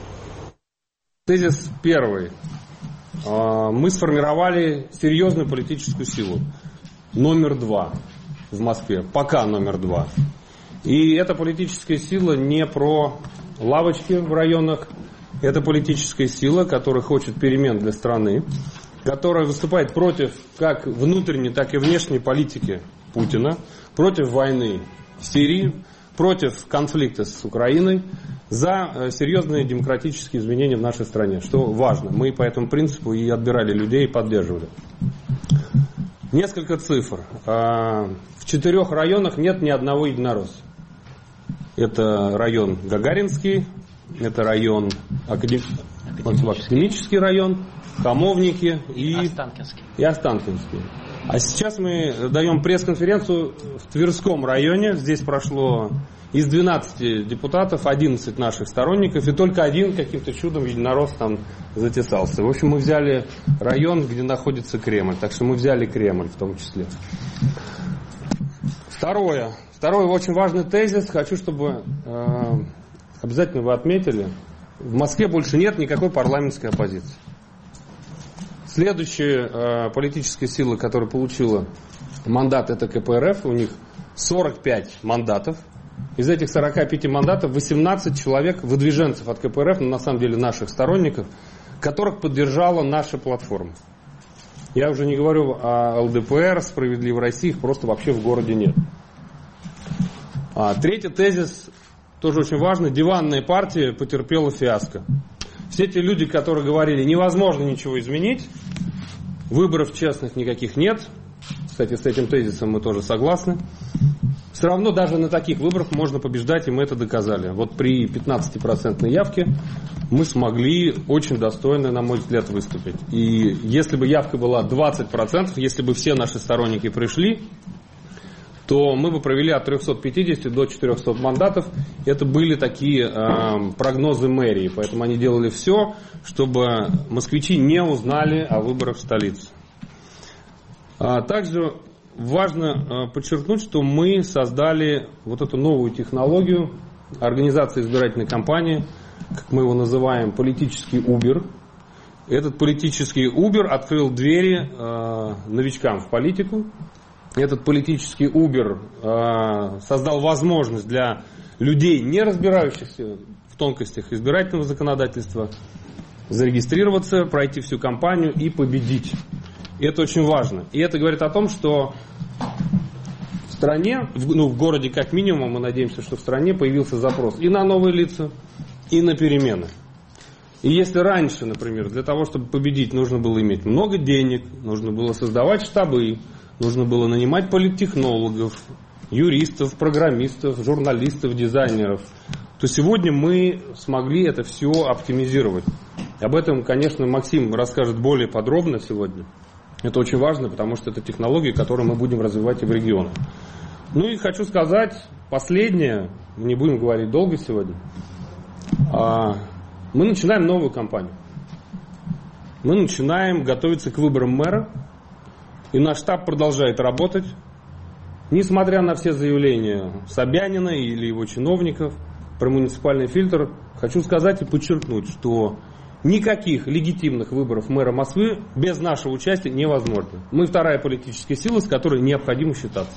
Тезис первый. Мы сформировали серьезную политическую силу. Номер два в Москве. Пока номер два. И эта политическая сила не про лавочки в районах. Это политическая сила, которая хочет перемен для страны, которая выступает против как внутренней, так и внешней политики Путина, против войны в Сирии, против конфликта с Украиной, за серьезные демократические изменения в нашей стране, что важно. Мы по этому принципу и отбирали людей, и поддерживали. Несколько цифр. В четырех районах нет ни одного единоросса. Это район Гагаринский, это район Академ... Академический район, Хамовники и Останкинский. и Останкинский. А сейчас мы даем пресс-конференцию в Тверском районе. Здесь прошло из двенадцати депутатов одиннадцать наших сторонников, и только один каким-то чудом единорос там затесался. В общем, мы взяли район, где находится Кремль. Так что мы взяли Кремль в том числе. Второе. Второй очень важный тезис. Хочу, чтобы э, обязательно вы отметили. В Москве больше нет никакой парламентской оппозиции. Следующая э, политическая сила, которая получила мандат, это ка пэ эр эф. У них сорок пять мандатов. Из этих сорока пяти мандатов восемнадцать человек, выдвиженцев от ка пэ эр эф, но на самом деле наших сторонников, которых поддержала наша платформа. Я уже не говорю о эл дэ пэ эр, «Справедливой России», их просто вообще в городе нет. А, третий тезис, тоже очень важный. Диванная партия потерпела фиаско. Все те люди, которые говорили, невозможно ничего изменить, выборов честных никаких нет. Кстати, с этим тезисом мы тоже согласны. Все равно даже на таких выборах можно побеждать, и мы это доказали. Вот при пятнадцатипроцентной явке мы смогли очень достойно, на мой взгляд, выступить. И если бы явка была двадцать процентов, если бы все наши сторонники пришли, то мы бы провели от трехсот пятидесяти до четырехсот мандатов. Это были такие э, прогнозы мэрии, поэтому они делали все, чтобы москвичи не узнали о выборах в столице. А также важно э, подчеркнуть, что мы создали вот эту новую технологию организации избирательной кампании, как мы его называем, политический Uber. Этот политический Uber открыл двери э, новичкам в политику. Этот политический Uber э, создал возможность для людей, не разбирающихся в тонкостях избирательного законодательства, зарегистрироваться, пройти всю кампанию и победить. И это очень важно. И это говорит о том, что в стране, в, ну, в городе как минимум, мы надеемся, что в стране появился запрос и на новые лица, и на перемены. И если раньше, например, для того, чтобы победить, нужно было иметь много денег, нужно было создавать штабы, нужно было нанимать политтехнологов, юристов, программистов, журналистов, дизайнеров, то сегодня мы смогли это все оптимизировать. Об этом, конечно, Максим расскажет более подробно сегодня. Это очень важно, потому что это технологии, которые мы будем развивать и в регионах. Ну и хочу сказать последнее, не будем говорить долго сегодня. Мы начинаем новую кампанию. Мы начинаем готовиться к выборам мэра, и наш штаб продолжает работать. Несмотря на все заявления Собянина или его чиновников про муниципальный фильтр, хочу сказать и подчеркнуть, что никаких легитимных выборов мэра Москвы без нашего участия невозможно. Мы вторая политическая сила, с которой необходимо считаться.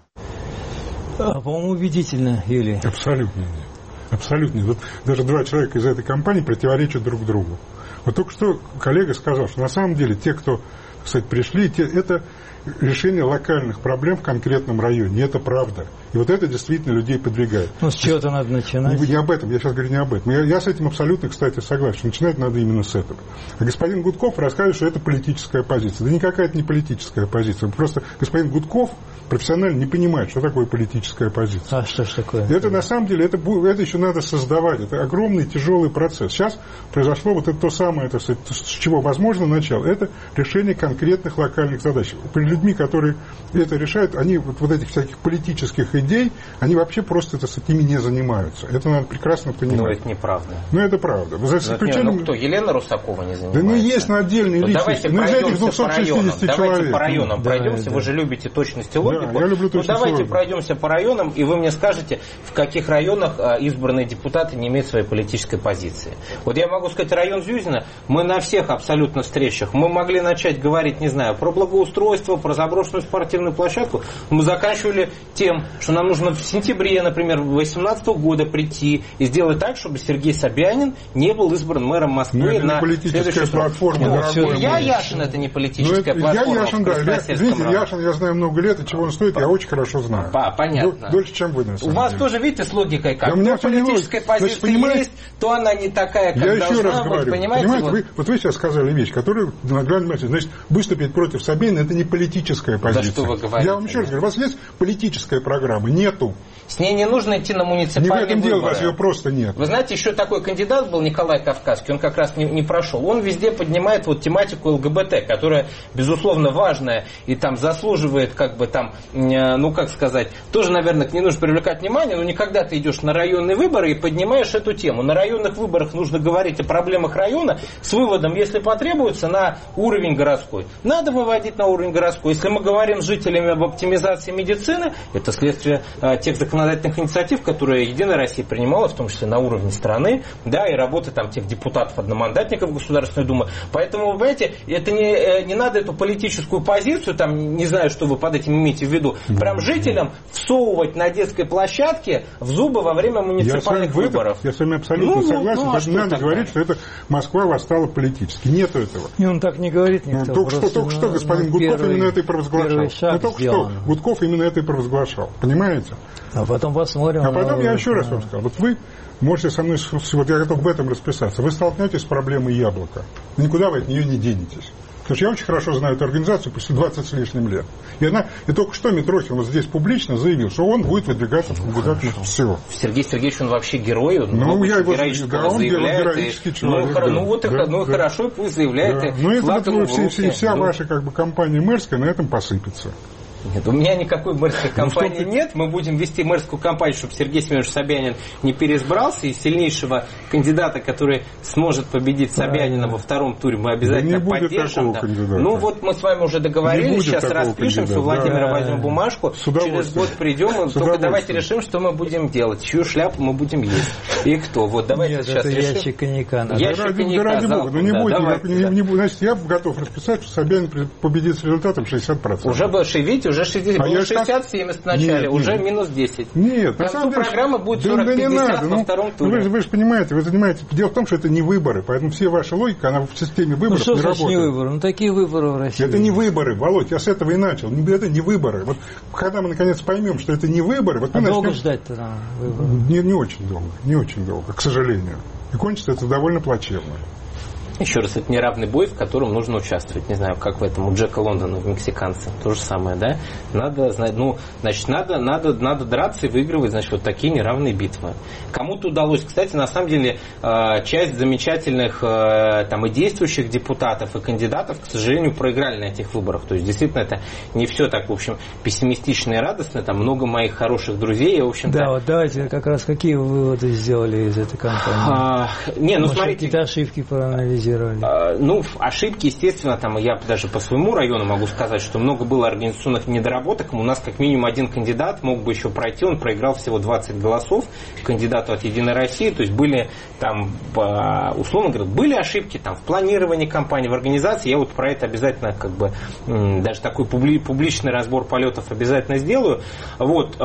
А, по-моему, убедительно, Юлия. Абсолютно нет. Абсолютно нет. Вот даже два человека из этой компании противоречат друг другу. Вот только что коллега сказал, что на самом деле те, кто, кстати, пришли, те, это решение локальных проблем в конкретном районе. И это правда. И вот это действительно людей подвигает. Ну, с чего-то надо начинать. Не, не об этом, я сейчас говорю не об этом. Я, я с этим абсолютно, кстати, согласен, что начинать надо именно с этого. А господин Гудков рассказывает, что это политическая позиция. Да никакая это не политическая позиция. Просто господин Гудков профессионально не понимает, что такое политическая позиция. А что ж такое? Это на самом деле, это, это еще надо создавать. Это огромный, тяжелый процесс. Сейчас произошло вот это то самое, это, с чего возможно начало, это решение конкретных локальных задач. При людьми, которые это решают, они вот, вот этих всяких политических идей, они вообще просто это, с этими не занимаются. Это надо прекрасно понимать. Ну, это неправда. Ну, это правда. За исключением... Ну, кто? Елена Русакова не занимается? Да ну, есть на отдельные ну, личности. Давайте ну, пройдемся по районам. Давайте по районам да, пройдемся. да. Вы же любите точность и логику. Да, я люблю ну, давайте логику. пройдемся по районам, и вы мне скажете, в каких районах избранные депутаты не имеют своей политической позиции. Вот я могу сказать, район Зюзина, мы на всех абсолютно встречах, мы могли начать говорить, не знаю, про благоустройство, про заброшенную спортивную площадку, мы заканчивали тем, что нам нужно в сентябре, например, две тысячи восемнадцатого года прийти и сделать так, чтобы Сергей Собянин не был избран мэром Москвы. Ну, это на не политическая платформа. Ну, ну, я Яшин, это не политическая ну, это, платформа. Я Яшин, да. Видите, Яшин, я знаю много лет, и чего он стоит, я очень хорошо знаю. По, понятно. Дольше, чем вы, на самом У вас деле. тоже, видите, с логикой как? Да у меня политическая позиция значит, есть, то она не такая, как я должна еще раз быть, говорю, понимаете? понимаете вот... Вы, вот вы сейчас сказали вещь, которую наглядно понимаете. Значит, выступить против Собянина, это не политическая позиция. Да что вы говорите? Я вам еще раз говорю, у вас есть политическая программа? Нету. С ней не нужно идти на муниципальные выборы. Не в этом дело, у вас ее просто нет. Вы знаете, еще такой кандидат был, Николай Кавказский, он как раз не, не прошел. Он везде поднимает вот тематику ЛГБТ, которая, безусловно, важная и там заслуживает, как бы там, ну как сказать, тоже, наверное, не нужно привлекать внимание, но никогда ты идешь на районные выборы и поднимаешь эту тему. На районных выборах нужно говорить о проблемах района с выводом, если потребуется, на уровень городской. Надо выводить на уровень городской. Если мы говорим с жителями об оптимизации медицины, это следствие а, тех законодательных инициатив, которые Единая Россия принимала, в том числе на уровне страны, да, и работы там тех депутатов-одномандатников Государственной Думы. Поэтому, вы понимаете, это не, не надо эту политическую позицию, там, не знаю, что вы под этим имеете в виду, прям жителям всовывать на детской площадке в зубы во время муниципальных я выборов. Я с вами абсолютно ну, согласен, ну, а поэтому надо тогда? говорить, что это Москва восстала политически. Нету этого. И он так не говорит никто. Ну, только что, только что господин Гудков первый, именно это и провозглашал. Ну, только сделан. что Гудков именно это и провозглашал. Понимаете? А потом посмотрим. А потом я еще да. раз вам сказал. Вот вы можете со мной, вот я готов в этом расписаться, вы столкнетесь с проблемой яблока. Никуда вы от нее не денетесь. Потому что я очень хорошо знаю эту организацию после двадцати с лишним лет. И, она, и только что Митрохин вот здесь публично заявил, что он будет выдвигаться в кандидаты. Все. Сергей Сергеевич, он вообще герой, он ну, я его, героического да, он заявляет. героический И, человек. ну, да, ну, вот да, и, да, ну да. хорошо, пусть заявляет. Да. И ну, это вот, все, все, вся ну. ваша как бы, компания мэрская на этом посыпется. Нет, у меня никакой мэрской кампании ну, нет. Мы будем вести мэрскую кампанию, чтобы Сергей Семенович Собянин не переизбрался. И сильнейшего кандидата, который сможет победить Собянина во втором туре, мы обязательно да не поддержим. Да. Ну вот мы с вами уже договорились, сейчас распишемся, у Владимира да. возьмем бумажку, через год придем, только давайте решим, что мы будем делать, чью шляпу мы будем есть. И кто. Вот давайте Нет, сейчас это решим. ящик коньяка. Ящик ради, коньяка, ради Бога, ну не да, будете, давайте, не, да. не, не, значит, я готов расписать, что Собянин победит с результатом шестьдесят процентов. Уже больше, видите, уже шестьдесят, а было шестьдесят семьдесят в начале, нет, уже нет. минус десять. Нет, к концу программы будет сорок пятьдесят во ну, втором туре. Вы, вы же понимаете, вы занимаетесь. Дело в том, что это не выборы, поэтому все ваша логика, она в системе выборов ну, что не значит работает. не выборы? Ну такие выборы в России. Это не выборы, Володь, я с этого и начал. Это не выборы. Вот когда мы наконец поймем, что это не выборы, вот а мы долго начнем... ждать-то там выборы? Не, не очень долго, не очень долго, к сожалению. И кончится это довольно плачевно. Еще раз, это неравный бой, в котором нужно участвовать. Не знаю, как в этом у Джека Лондона в «Мексиканце». То же самое, да? Надо знать, ну, значит, надо, надо, надо драться и выигрывать, значит, вот такие неравные битвы. Кому-то удалось, кстати, на самом деле, часть замечательных там и действующих депутатов, и кандидатов, к сожалению, проиграли на этих выборах. То есть, действительно, это не все так, в общем, пессимистично и радостно. Там много моих хороших друзей, в общем-то... Да, вот давайте как раз какие выводы сделали из этой кампании? А, не, ну, Может, смотрите... какие-то ошибки проанализировали? Ну, ошибки, естественно, там я даже по своему району могу сказать, что много было организационных недоработок. У нас как минимум один кандидат мог бы еще пройти, он проиграл всего двадцать голосов кандидату от «Единой России». То есть были там, условно говоря, были ошибки там в планировании кампании, в организации. Я вот про это обязательно, как бы, даже такой публи, публичный разбор полетов обязательно сделаю. Вот,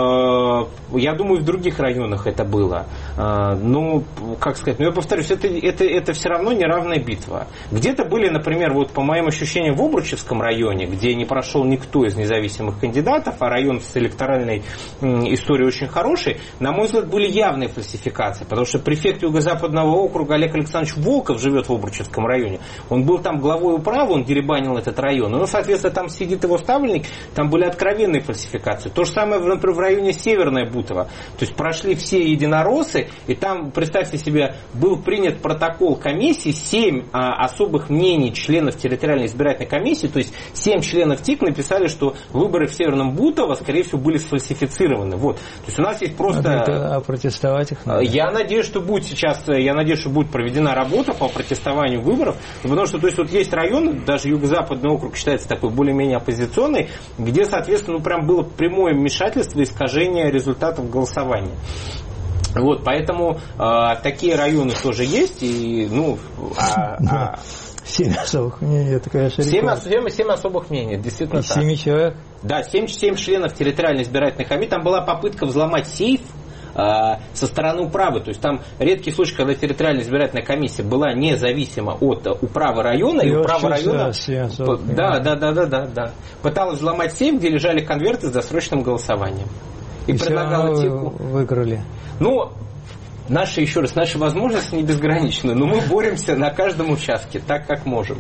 я думаю, в других районах это было. Ну, как сказать, ну я повторюсь, это, это, это все равно неравная битва. Где-то были, например, вот по моим ощущениям в Обручевском районе, где не прошел никто из независимых кандидатов, а район с электоральной историей очень хороший, на мой взгляд, были явные фальсификации, потому что префект Юго-Западного округа Олег Александрович Волков живет в Обручевском районе. Он был там главой управы, он деребанил этот район. Ну, соответственно, там сидит его ставленник, там были откровенные фальсификации. То же самое, например, в районе Северное Бутово. То есть прошли все единороссы, и там, представьте себе, был принят протокол комиссии, семь а, особых мнений членов территориальной избирательной комиссии, то есть семь членов ТИК написали, что выборы в Северном Бутово, скорее всего, были сфальсифицированы. Вот. То есть у нас есть просто... А, а протестовать их надо? Я надеюсь, что будет сейчас, я надеюсь, что будет проведена работа по протестованию выборов, потому что, то есть, вот есть районы, даже Юго-Западный округ считается такой более-менее оппозиционный, где, соответственно, ну, прям было прямое вмешательство, искажение результатов голосования. Вот, поэтому э, такие районы тоже есть, и, ну, а, а... Семь особых мнений, это, конечно, семь, семь, семь особых мнений, действительно и так. Семь человек? Да, семь, семь членов территориальной избирательной комиссии. Там была попытка взломать сейф э, со стороны управы. То есть там редкий случай, когда территориальная избирательная комиссия была независима от управы района, и, и управа района да, да, да, да, да, да, пыталась взломать сейф, где лежали конверты с досрочным голосованием. И, и предлагала ТИКу. Выиграли. Ну, наши, еще раз, наши возможности не безграничны, но мы боремся на каждом участке, так как можем.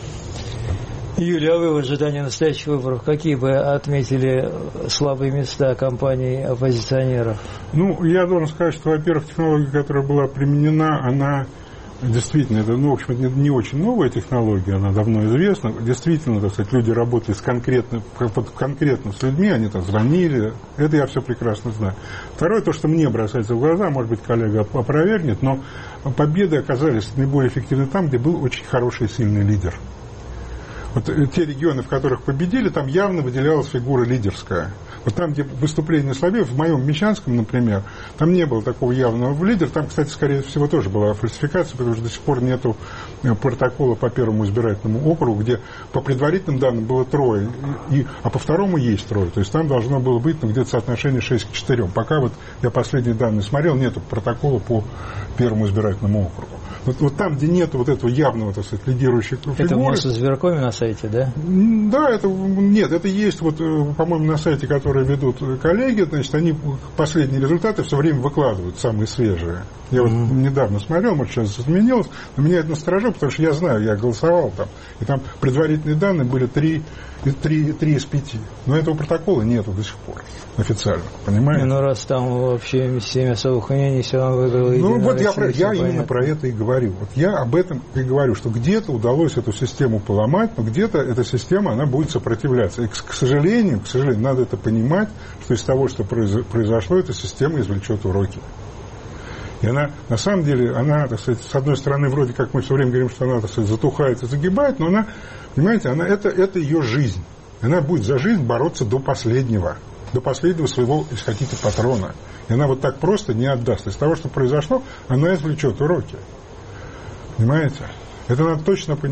Юлия, а вы в ожидании настоящих выборов какие бы отметили слабые места кампании оппозиционеров? Ну, я должен сказать, что, во-первых, технология, которая была применена, она действительно, это, ну, в общем, не, не очень новая технология, она давно известна. Действительно, так сказать, люди работали с конкретно, конкретно с людьми, они там звонили. Это я все прекрасно знаю. Второе, то, что мне бросается в глаза, может быть, коллега опровергнет, но победы оказались наиболее эффективны там, где был очень хороший, сильный лидер. Вот те регионы, в которых победили, там явно выделялась фигура лидерская. Вот там, где выступление слабее, в моем Мещанском, например, там не было такого явного лидера. Там, кстати, скорее всего, тоже была фальсификация, потому что до сих пор нету протокола по первому избирательному округу, где по предварительным данным было трое, и, а по второму есть трое. То есть там должно было быть, ну, где-то соотношение шесть к четырем. Пока вот я последние данные смотрел, нету протокола по первому избирательному округу. Вот, вот там, где нет вот этого явного, так сказать, лидирующего фигуры... Это в Мосизбиркоме на сайте, да? Да, это нет, это есть, вот, по-моему, на сайте, который ведут коллеги, значит, они последние результаты все время выкладывают, самые свежие. Я mm-hmm. вот недавно смотрел, может, сейчас изменилось, но меня это насторожило, потому что я знаю, я голосовал там, и там предварительные данные были три из пяти. Но этого протокола нету до сих пор официально, понимаете? Ну, раз там вообще семь особых мнений, все равно выиграло. Ну, вот я, про, я именно про это и говорю. Вот я об этом и говорю, что где-то удалось эту систему поломать, но где-то эта система, она будет сопротивляться. И, к, к сожалению, к сожалению, надо это понимать, что из того, что произошло, эта система извлечет уроки. И она, на самом деле, она, так сказать, с одной стороны, вроде как мы все время говорим, что она, так сказать, затухает и загибает, но она, понимаете, она, это, это ее жизнь. Она будет за жизнь бороться до последнего, до последнего своего, если хотите, патрона. И она вот так просто не отдаст. Из того, что произошло, она извлечет уроки. Понимаете? Это надо точно понимать.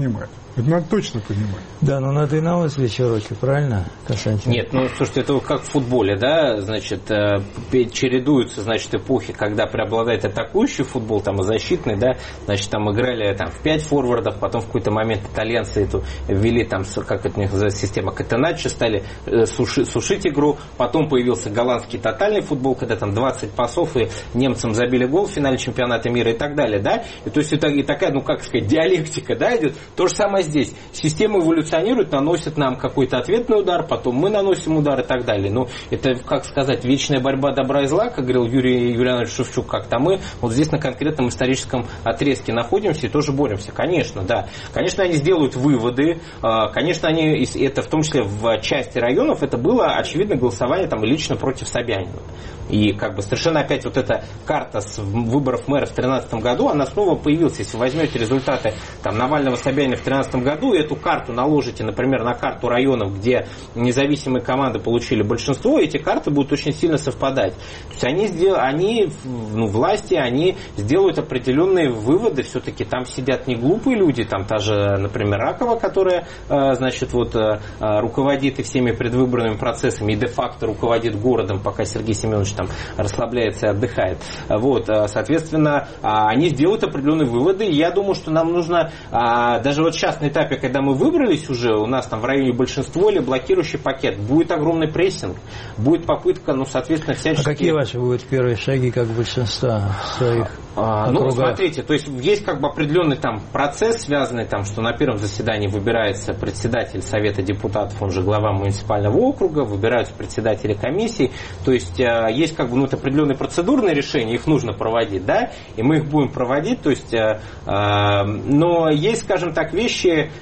Это надо точно понимать. Да, но надо и на извлечь уроки, правильно, Константин? Нет, ну, слушайте, это как в футболе, да, значит, чередуются, значит, эпохи, когда преобладает атакующий футбол, там, и защитный, да, значит, там играли там, в пять форвардов, потом в какой-то момент итальянцы эту ввели, там, как это у них называется, система Катеначчо, стали суши, сушить игру, потом появился голландский тотальный футбол, когда там двадцать пасов, и немцам забили гол в финале чемпионата мира и так далее, да, и, то есть это и такая, ну, как сказать, диалектика, да, идет, то же самое здесь. Система эволюционирует, наносит нам какой-то ответный удар, потом мы наносим удар и так далее. Ну, это, как сказать, вечная борьба добра и зла, как говорил Юрий Юлианович Шевчук, как-то мы вот здесь на конкретном историческом отрезке находимся и тоже боремся. Конечно, да. Конечно, они сделают выводы, конечно, они, это в том числе в части районов, это было очевидно голосование там лично против Собянина. И как бы совершенно опять вот эта карта с выборов мэра в две тысячи тринадцатом году, она снова появилась. Если вы возьмете результаты там, Навального, Собянина в две тысячи тринадцатом году, и эту карту наложите, например, на карту районов, где независимые команды получили большинство, эти карты будут очень сильно совпадать. То есть они, сдел... они ну, власти, они сделают определенные выводы, все-таки там сидят не глупые люди, там та же, например, Ракова, которая, значит, вот, руководит и всеми предвыборными процессами, и де-факто руководит городом, пока Сергей Семенович там расслабляется и отдыхает. Вот, соответственно, они сделают определенные выводы, и я думаю, что нам нужно, даже вот сейчас на этапе, когда мы выбрались уже, у нас там в районе большинство или блокирующий пакет, будет огромный прессинг, будет попытка, ну, соответственно, всячески... А какие ваши будут первые шаги, как большинства своих а, Ну, смотрите, то есть есть как бы определенный там процесс, связанный там, что на первом заседании выбирается председатель Совета депутатов, он же глава муниципального округа, выбираются председатели комиссий, то есть есть как бы ну, определенные процедурные решения, их нужно проводить, да, и мы их будем проводить, то есть, э, э, но есть, скажем так, вещи,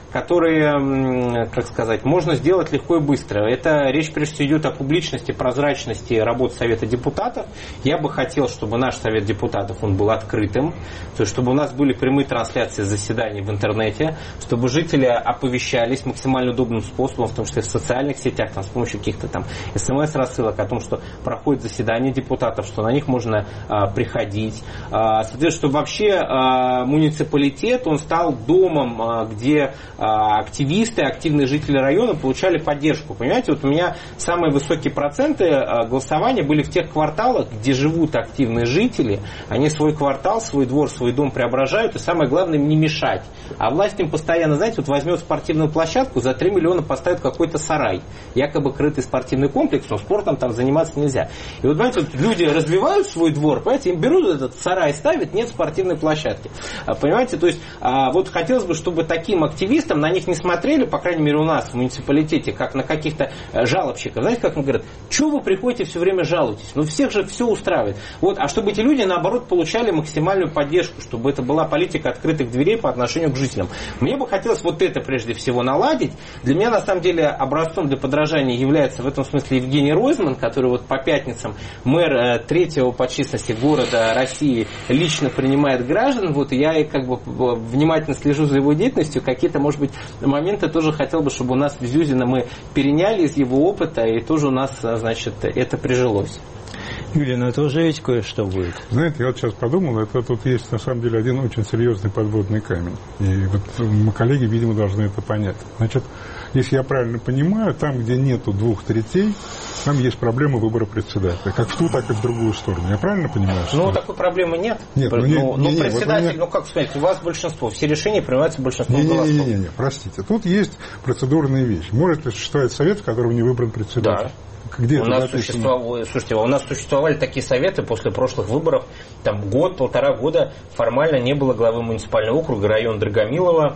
которые, как сказать, можно сделать легко и быстро. Это речь прежде всего идет о публичности, прозрачности работы Совета депутатов. Я бы хотел, чтобы наш Совет депутатов он был открытым, то есть чтобы у нас были прямые трансляции заседаний в интернете, чтобы жители оповещались максимально удобным способом, в том числе в социальных сетях, там, с помощью каких-то там смс-рассылок о том, что проходит заседание депутатов, что на них можно а, приходить. А, соответственно, чтобы вообще а, муниципалитет он стал домом, а, где а, активисты, активные жители района получали поддержку. Понимаете, вот у меня самые высокие проценты а, голосования были в тех кварталах, где живут активные жители. Они свой квартал, свой двор, свой дом преображают, и самое главное им не мешать. А власть им постоянно, знаете, вот возьмет спортивную площадку, за три миллиона поставит какой-то сарай, якобы крытый спортивный комплекс, но спортом там заниматься нельзя. И вот, понимаете, вот люди развивают свой двор, понимаете, им берут этот сарай, ставят, нет спортивной площадки. Понимаете, то есть, а, вот хотелось бы, чтобы таким активистам на них не смотрели, по крайней мере, у нас в муниципалитете, как на каких-то жалобщиков. Знаете, как мы говорят, что вы приходите все время жалуетесь? Ну, всех же все устраивает. Вот, а чтобы эти люди, наоборот, получали максимальную поддержку, чтобы это была политика открытых дверей по отношению к жителям. Мне бы хотелось вот это прежде всего наладить. Для меня, на самом деле, образцом для подражания является в этом смысле Евгений Ройзман, который вот по пятницам мэр третьего по численности города России лично принимает граждан. Вот я как бы внимательно слежу за его деятельностью. Какие-то, может быть, моменты тоже хотел бы, чтобы у нас в Зюзино мы переняли из его опыта, и тоже у нас, значит, это прижилось. Юлия, ну это уже ведь кое-что будет. Знаете, я вот сейчас подумал, это тут есть на самом деле один очень серьезный подводный камень. И вот мы, коллеги, видимо, должны это понять. Значит, если я правильно понимаю, там, где нету двух третей, там есть проблема выбора председателя. Как в ту, так и в другую сторону. Я правильно понимаю? Ну, что такой проблемы нет. Нет, ну, ну, не, ну, не, не, председатель, вот меня... ну как сказать, у вас большинство, все решения принимаются большинством не, голосов. Не, не, не, не, простите. Тут есть процедурные вещи. Может ли существовать совет, в котором не выбран председатель? Да. Где у нас существовали, слушайте, у нас существовали такие советы после прошлых выборов, там год, полтора года формально не было главы муниципального округа, район Драгомилова,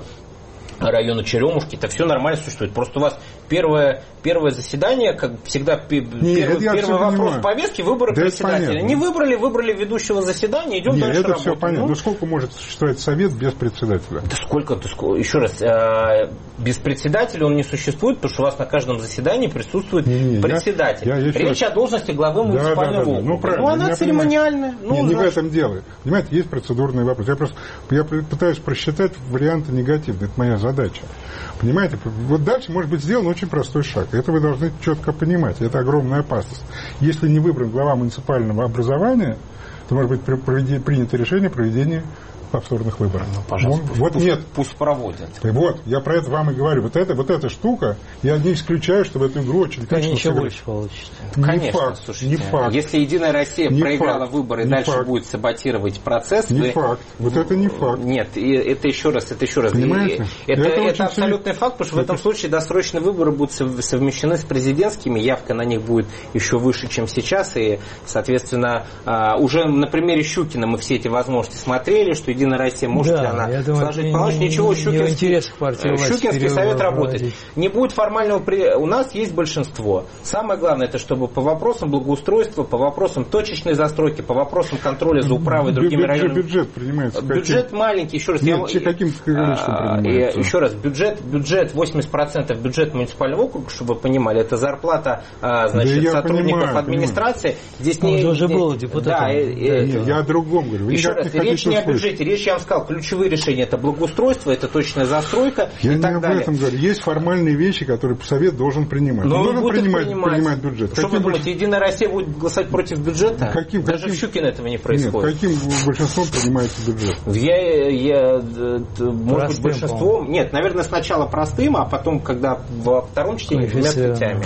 района Черемушки, это все нормально существует. Просто у вас первое, первое заседание, как всегда, Нет, первый, первый вопрос в повестке, выборы да председателя. Не выбрали, выбрали ведущего заседания, идем Нет, дальше это работать. все понятно. Ну, Но сколько может существовать совет без председателя? Да сколько, да сколько, еще раз, э, без председателя он не существует, потому что у вас на каждом заседании присутствует не, не, председатель. Я, я Речь раз... о должности главы муниципального округа. Да, да, да, да. Ну, ну, она церемониальная. Ну, не, не в этом дело. Понимаете, есть процедурный вопрос. Я просто я пытаюсь просчитать варианты негативные. Это моя задача. Понимаете? Вот дальше может быть сделан очень простой шаг. Это вы должны четко понимать. Это огромная опасность. Если не выбран глава муниципального образования, то может быть принято решение о проведении повторных выборах. Ну, пожалуйста, вот, вот пусть, нет. Пусть проводят. И вот, я про это вам и говорю. Вот, это, вот эта штука, я не исключаю, что в эту игру очень качественно еще сыграть. больше получится. Не Конечно, факт, слушайте, не факт. Если Единая Россия не проиграла факт, выборы и не дальше факт. будет саботировать процесс... Не вы... факт. Вот это не факт. Нет, и это еще раз, это еще раз. Понимаете? И, это, это это абсолютный серьез... факт, потому что это... в этом случае досрочные выборы будут совмещены с президентскими, явка на них будет еще выше, чем сейчас, и, соответственно, уже на примере Щукина мы все эти возможности смотрели, что Единая Россия может да, ли она думаю, сложить не, полночь, ничего, Щукинский, Щукинский совет работает. Не будет формального... При... У нас есть большинство. Самое главное, это чтобы по вопросам благоустройства, по вопросам точечной застройки, по вопросам контроля за управой другими районами... Бюджет принимается. Бюджет каким? маленький, еще раз. Нет, я... каким количеством принимается? Еще раз, бюджет, бюджет восемьдесят процентов бюджет муниципального округа, чтобы вы понимали, это зарплата значит, да сотрудников понимаю, администрации. Понимаю. Здесь Он не, уже не, был депутатом. Да, да, э, нет, я о другом говорю. Вы еще раз, не речь не услышать. о бюджете, речь, я вам сказал, ключевые решения это благоустройство, это точная застройка я и не так об далее. этом говорю. Есть формальные вещи, которые Совет должен принимать. Но он должен принимать, принимать. принимать бюджет. Что каким вы думаете, больш... Единая Россия будет голосовать против бюджета? Каким, Даже каким... в Щукино этого не происходит. Нет, каким большинством принимается бюджет? Я, я, может простым, быть, большинством... Нет, наверное, сначала простым, а потом, когда во втором чтении, двумя третями.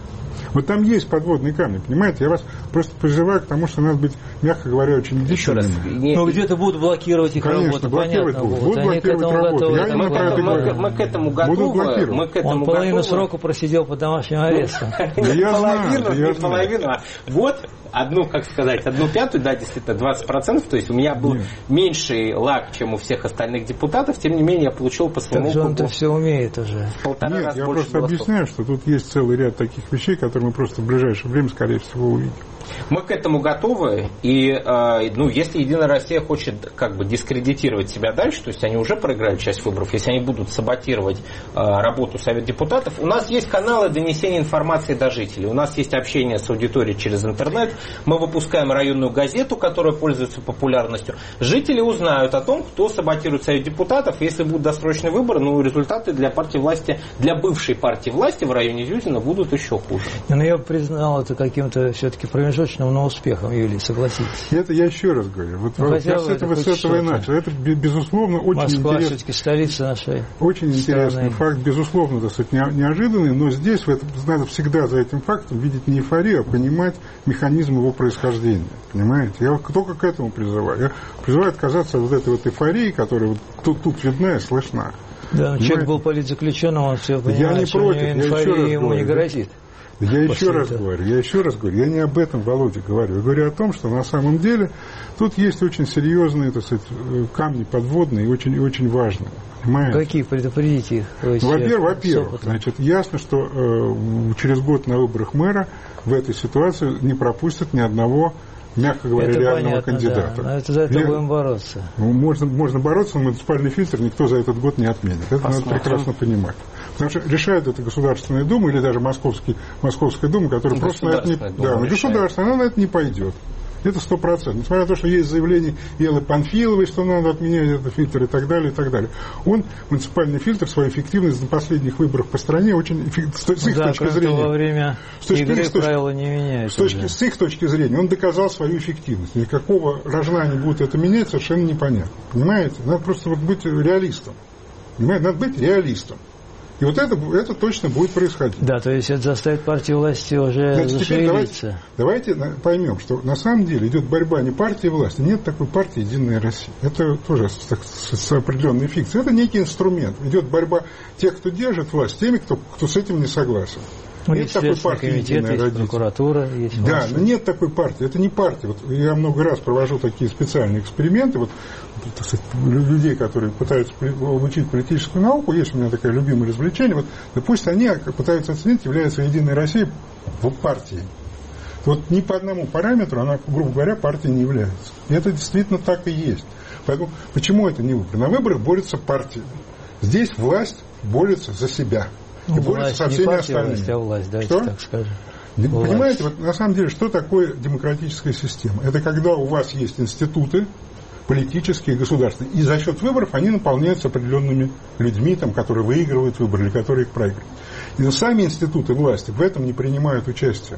Вот там есть подводные камни, понимаете? Я вас просто призываю к тому, что надо быть, мягко говоря, очень Еще раз. Не... Но где-то будут блокировать их Конечно, работу, блокировать понятно. будут. Будут блокировать работу. Я мы, про это мы, говорю. мы к этому готовы. Мы к этому Он половину готовы. срока просидел под домашним арестом. Я половину, знаю, не половину, а вот одну, как сказать, одну пятую, да, действительно, двадцать процентов, то есть у меня был Нет. меньший лак, чем у всех остальных депутатов, тем не менее я получил по своему Так же он-то округу все умеет уже. полтора Нет, раза я больше просто голосов. объясняю, что тут есть целый ряд таких вещей, которые мы просто в ближайшее время, скорее всего, увидим. Мы к этому готовы, и э, ну, если Единая Россия хочет как бы дискредитировать себя дальше, то есть они уже проиграли часть выборов, если они будут саботировать э, работу Совета депутатов, у нас есть каналы донесения информации до жителей, у нас есть общение с аудиторией через интернет, мы выпускаем районную газету, которая пользуется популярностью, жители узнают о том, кто саботирует Совет депутатов, если будут досрочные выборы, ну, результаты для партии власти, для бывшей партии власти в районе Зюзина будут еще хуже. Но я признал это каким-то все-таки промежуточным, но успехом, Юлий, согласитесь. Это я еще раз говорю. Вот Ну, я с этого, с этого и начал. Это, безусловно, очень Москва интересно. все-таки столица нашей Очень страны. интересный факт, безусловно, так сказать, неожиданный, но здесь в этом, надо всегда за этим фактом видеть не эйфорию, а понимать механизм его происхождения. Понимаете? Я вот только к этому призываю. Я призываю отказаться от вот этой вот эйфории, которая вот тут, тут видна и слышна. Да, человек был политзаключенным, он все понимает, я не что против, инфария ему говорю, не грозит. Я еще раз этого. говорю, я еще раз говорю, я не об этом, Володя, говорю. Я говорю о том, что на самом деле тут есть очень серьезные, так сказать, камни подводные и очень, и очень важные. Понимаете? Какие? Предупредите их. Ну, во-первых, во-первых, значит, ясно, что э, через год на выборах мэра в этой ситуации не пропустят ни одного, мягко говоря, это реального понятно, кандидата. Да. Но это за это Я... будем бороться. Ну, можно, можно бороться, но муниципальный фильтр никто за этот год не отменит. Это Посмотрим. Надо прекрасно понимать. Потому что решает это Государственная Дума или даже Московский, Московская Дума, которая просто на это не... Да, на государственная, она на это не пойдет. Это сто процентов. Несмотря на то, что есть заявление Елы Панфиловой, что надо отменять этот фильтр и так далее, и так далее. Он, муниципальный фильтр, свою эффективность на последних выборах по стране очень эффективно, с их да, точки зрения. во время с точки, игры с точки, правила не меняются. С, точки, с их точки зрения он доказал свою эффективность. Никакого рожна они будут это менять, совершенно непонятно. Понимаете? Надо просто вот быть реалистом. Понимаете? Надо быть реалистом. И вот это, это точно будет происходить. Да, то есть это заставит партию власти уже Значит, зашевелиться. Давайте, давайте поймем, что на самом деле идет борьба не партии власти, нет такой партии «Единая Россия». Это тоже с, с, с определенной фикцией. Это некий инструмент. Идет борьба тех, кто держит власть, с теми, кто, кто с этим не согласен. Ну, нет есть такой Следственный партии комитет, «Единая есть Россия». прокуратура, есть Да, власть. но нет такой партии. Это не партия. Вот я много раз провожу такие специальные эксперименты. Вот, так сказать, людей, которые пытаются обучить политическую науку, есть у меня такое любимое развлечение. Вот, да пусть они пытаются оценить, является «Единая Россия» в партии. Вот ни по одному параметру она, грубо говоря, партией не является. И это действительно так и есть. Поэтому почему это не выборы? На выборах борются партии. Здесь власть борется за себя. И Ну, борется власть, со не всеми партия, остальными. власть, а власть, давайте Что? так скажем. Понимаете, Власть. вот на самом деле, что такое демократическая система? Это когда у вас есть институты политические, государственные, и за счет выборов они наполняются определенными людьми, там, которые выигрывают выборы или которые их проигрывают. И сами институты власти в этом не принимают участие.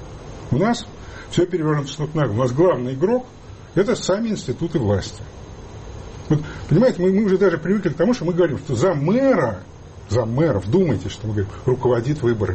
У нас все перевернуто с ног на голову. У нас главный игрок – это сами институты власти. Вот Понимаете, мы, мы уже даже привыкли к тому, что мы говорим, что за мэра, за мэра, вдумайтесь, что мы говорим, руководит выборами.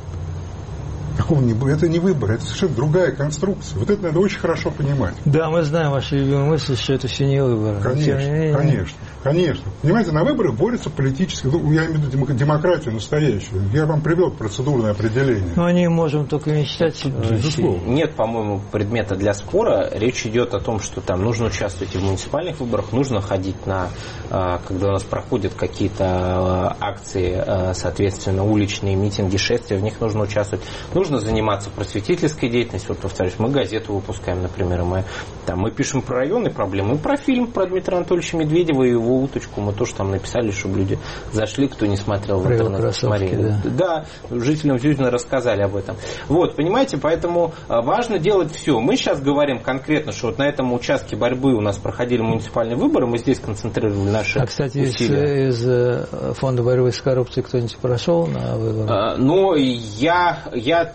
Такого не было. Это не выбор, это совершенно другая конструкция. Вот это надо очень хорошо понимать. Да, мы знаем ваши любимые мысли, что это все не выборы. Конечно, не, не, не. конечно, конечно. Понимаете, на выборах борются политические, ну, я имею в виду демократию настоящую. Я вам привел процедурное определение. Ну, о ней можем только мечтать. Безусловно. Нет, по-моему, предмета для спора. Речь идет о том, что там нужно участвовать и в муниципальных выборах, нужно ходить на, когда у нас проходят какие-то акции, соответственно, уличные митинги, шествия, в них нужно участвовать. Нужно заниматься просветительской деятельностью. Вот, повторюсь, мы газету выпускаем, например, мы, там, мы пишем про районные проблемы, про фильм про Дмитрия Анатольевича Медведева и его уточку. Мы тоже там написали, чтобы люди зашли, кто не смотрел в интернет, посмотрели. Да. да, жителям Зюзина рассказали об этом. Вот, понимаете, поэтому важно делать все. Мы сейчас говорим конкретно, что вот на этом участке борьбы у нас проходили муниципальные выборы, мы здесь концентрировали наши а, кстати, усилия. Из, из фонда борьбы с коррупцией кто-нибудь прошел на выборы? А, ну, я, я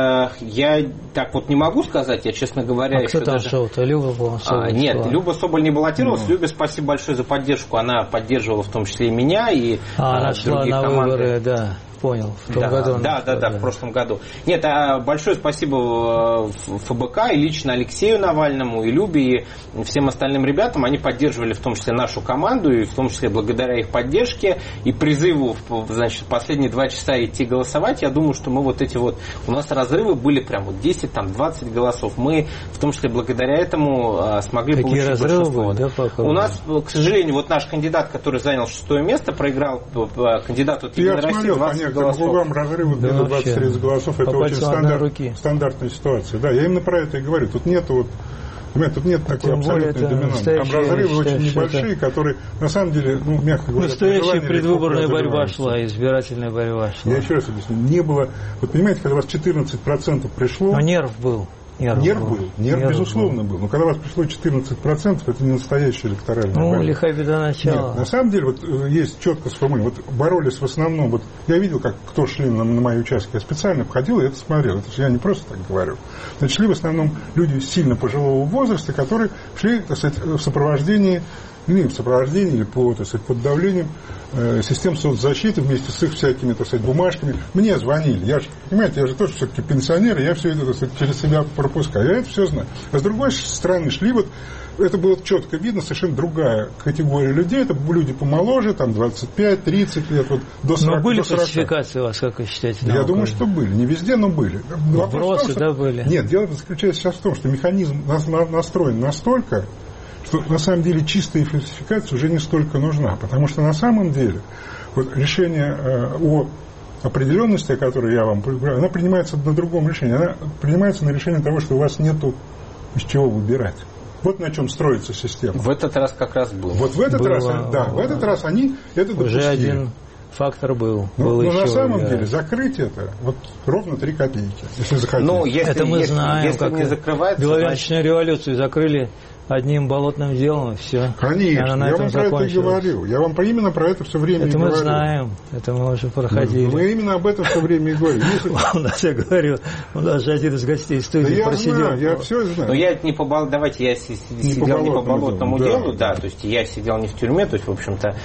Я так вот не могу сказать, я, честно говоря, а еще кто там даже... шел-то? Люба, по-моему, а, Нет, шла. Люба Соболь не баллотировалась. Ну. Любе спасибо большое за поддержку. Она поддерживала в том числе и меня, и а, она шла на команды. Выборы, да. Понял, в том да, году. Да, да, да, да, в прошлом году. Нет, а большое спасибо ФБК и лично Алексею Навальному, и Любе, и всем остальным ребятам. Они поддерживали в том числе нашу команду, и в том числе благодаря их поддержке и призыву, значит, последние два часа идти голосовать. Я думаю, что мы вот эти вот... У нас разрывы были прям вот десять, там, двадцать голосов. Мы в том числе благодаря этому смогли Какие получить большинство. Были, да, У нас, к сожалению, вот наш кандидат, который занял шестое место, проиграл кандидату от Единой России двадцать голосов. По кругам разрыва да, где-то двадцать тридцать голосов. Это очень стандарт, стандартная ситуация. Да, я именно про это и говорю. Тут нету вот, понимаете, тут нет такой абсолютной доминанты. Там разрывы очень небольшие, это... которые на самом деле, ну, мягко говоря, настоящая предвыборная борьба шла, избирательная борьба шла. Я еще раз объясню. Не было. Вот понимаете, когда у вас четырнадцать процентов пришло. Но нерв был. Нерв, нерв был. был. Нерв, нерв безусловно, был. был. Но когда у вас пришло четырнадцать процентов, это не настоящая электоральная ну, борьба. Ну, лихая беда начала. Нет, на самом деле, вот есть четко сформулировано. Вот боролись в основном, вот я видел, как кто шли на, на мои участки. Я специально обходил и это смотрел. Это я не просто так говорю. Значит, шли в основном люди сильно пожилого возраста, которые шли, так сказать, в сопровождении, не в сопровождении или по, так сказать, под давлением э, систем соцзащиты вместе с их всякими, так сказать, бумажками. Мне звонили. Я же, понимаете, я же тоже все-таки пенсионер, и я все это, так сказать, через себя пропускаю. Я это все знаю. А с другой стороны шли вот, это было четко видно, совершенно другая категория людей. Это люди помоложе, там двадцать пять тридцать лет, вот до сорока. Но были до сорока. Фальсификации у вас, как вы считаете? Я думаю, что были. Не везде, но были. Вбросы, да, были? Нет, дело заключается сейчас в том, что механизм настроен настолько, что на самом деле чистая фальсификация уже не столько нужна. Потому что на самом деле вот решение э, о определенности, о которой я вам говорю, она принимается на другом решении. Она принимается на решение того, что у вас нету из чего выбирать. Вот на чем строится система. В этот раз как раз было. Вот в этот было, раз, да, в этот раз они это допустили. Уже один фактор был. Ну, был но еще, на самом да. деле закрыть это вот ровно три копейки, если захотите. Ну, если, это мы если, знаем, если как не закрывается, белоречную значит... революцию закрыли одним болотным делом, и все. Конечно, я вам про это и говорю. Я вам именно про это все время это и говорю. Это мы знаем, это мы уже проходили. Мы именно об этом все время и говорим. У нас, я говорю, у нас же один из гостей студии просидел. Я все знаю. Но я не по болотному, давайте я сидел не по болотному делу, да, то есть я сидел не в тюрьме, то есть, в общем-то,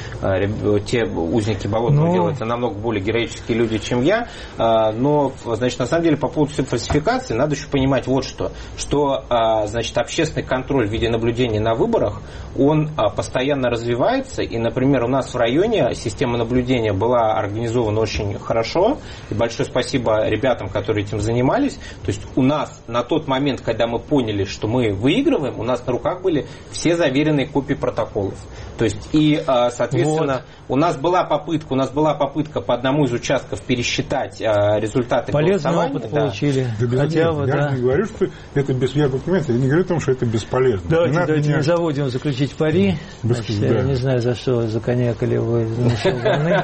те узники болотного дела, это намного более героические люди, чем я, но, значит, на самом деле, по поводу фальсификации, надо еще понимать вот что, что, значит, общественный контроль в виде наблюдения на выборах, он а, постоянно развивается, и, например, у нас в районе система наблюдения была организована очень хорошо, и большое спасибо ребятам, которые этим занимались, то есть у нас на тот момент, когда мы поняли, что мы выигрываем, у нас на руках были все заверенные копии протоколов, то есть и, а, соответственно, вот. у нас была попытка, у нас была попытка по одному из участков пересчитать а, результаты полезный голосования. Опыт да. получили. Да, Хотя бы, я да. не говорю, что это без, я, понимаете, я не говорю о том, что это бесполезно. Давайте, не давайте меня... не заводим заключить пари. Значит, да. Я не знаю, за что, за коньяк или вы насчет войны.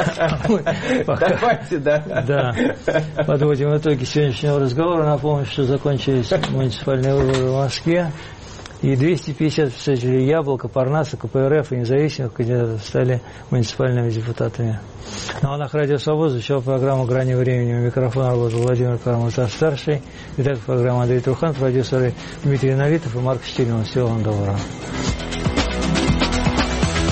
Давайте, да. Да. Подводим итоги сегодняшнего разговора. Напомню, что закончились муниципальные выборы в Москве. И двести пятьдесят представителей Яблока, Парнаса, КПРФ и независимых кандидатов стали муниципальными депутатами. На волнах Радио Свобода звучала программа «Грани времени». У микрофона работал Владимир Карамутов-старший. Редактор программы Андрей Трухан, продюсеры Дмитрий Новитов и Марк Штильман. Всего вам доброго.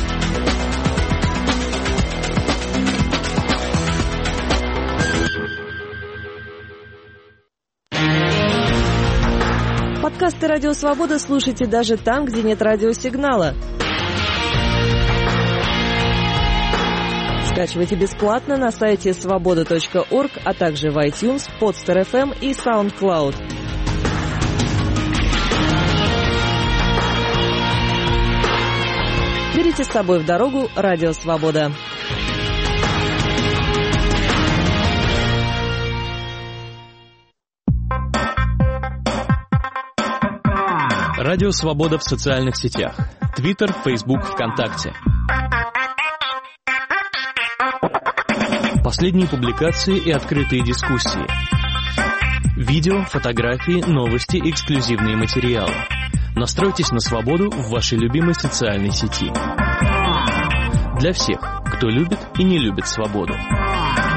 Подкасты «Радио Свобода» слушайте даже там, где нет радиосигнала. Скачивайте бесплатно на сайте свобода точка орг, а также в iTunes, Podster эф эм и SoundCloud. Берите с собой в дорогу «Радио Свобода». Радио Свобода в социальных сетях. Твиттер, Фейсбук, ВКонтакте. Последние публикации и открытые дискуссии. Видео, фотографии, новости, эксклюзивные материалы. Настройтесь на свободу в вашей любимой социальной сети. Для всех, кто любит и не любит свободу.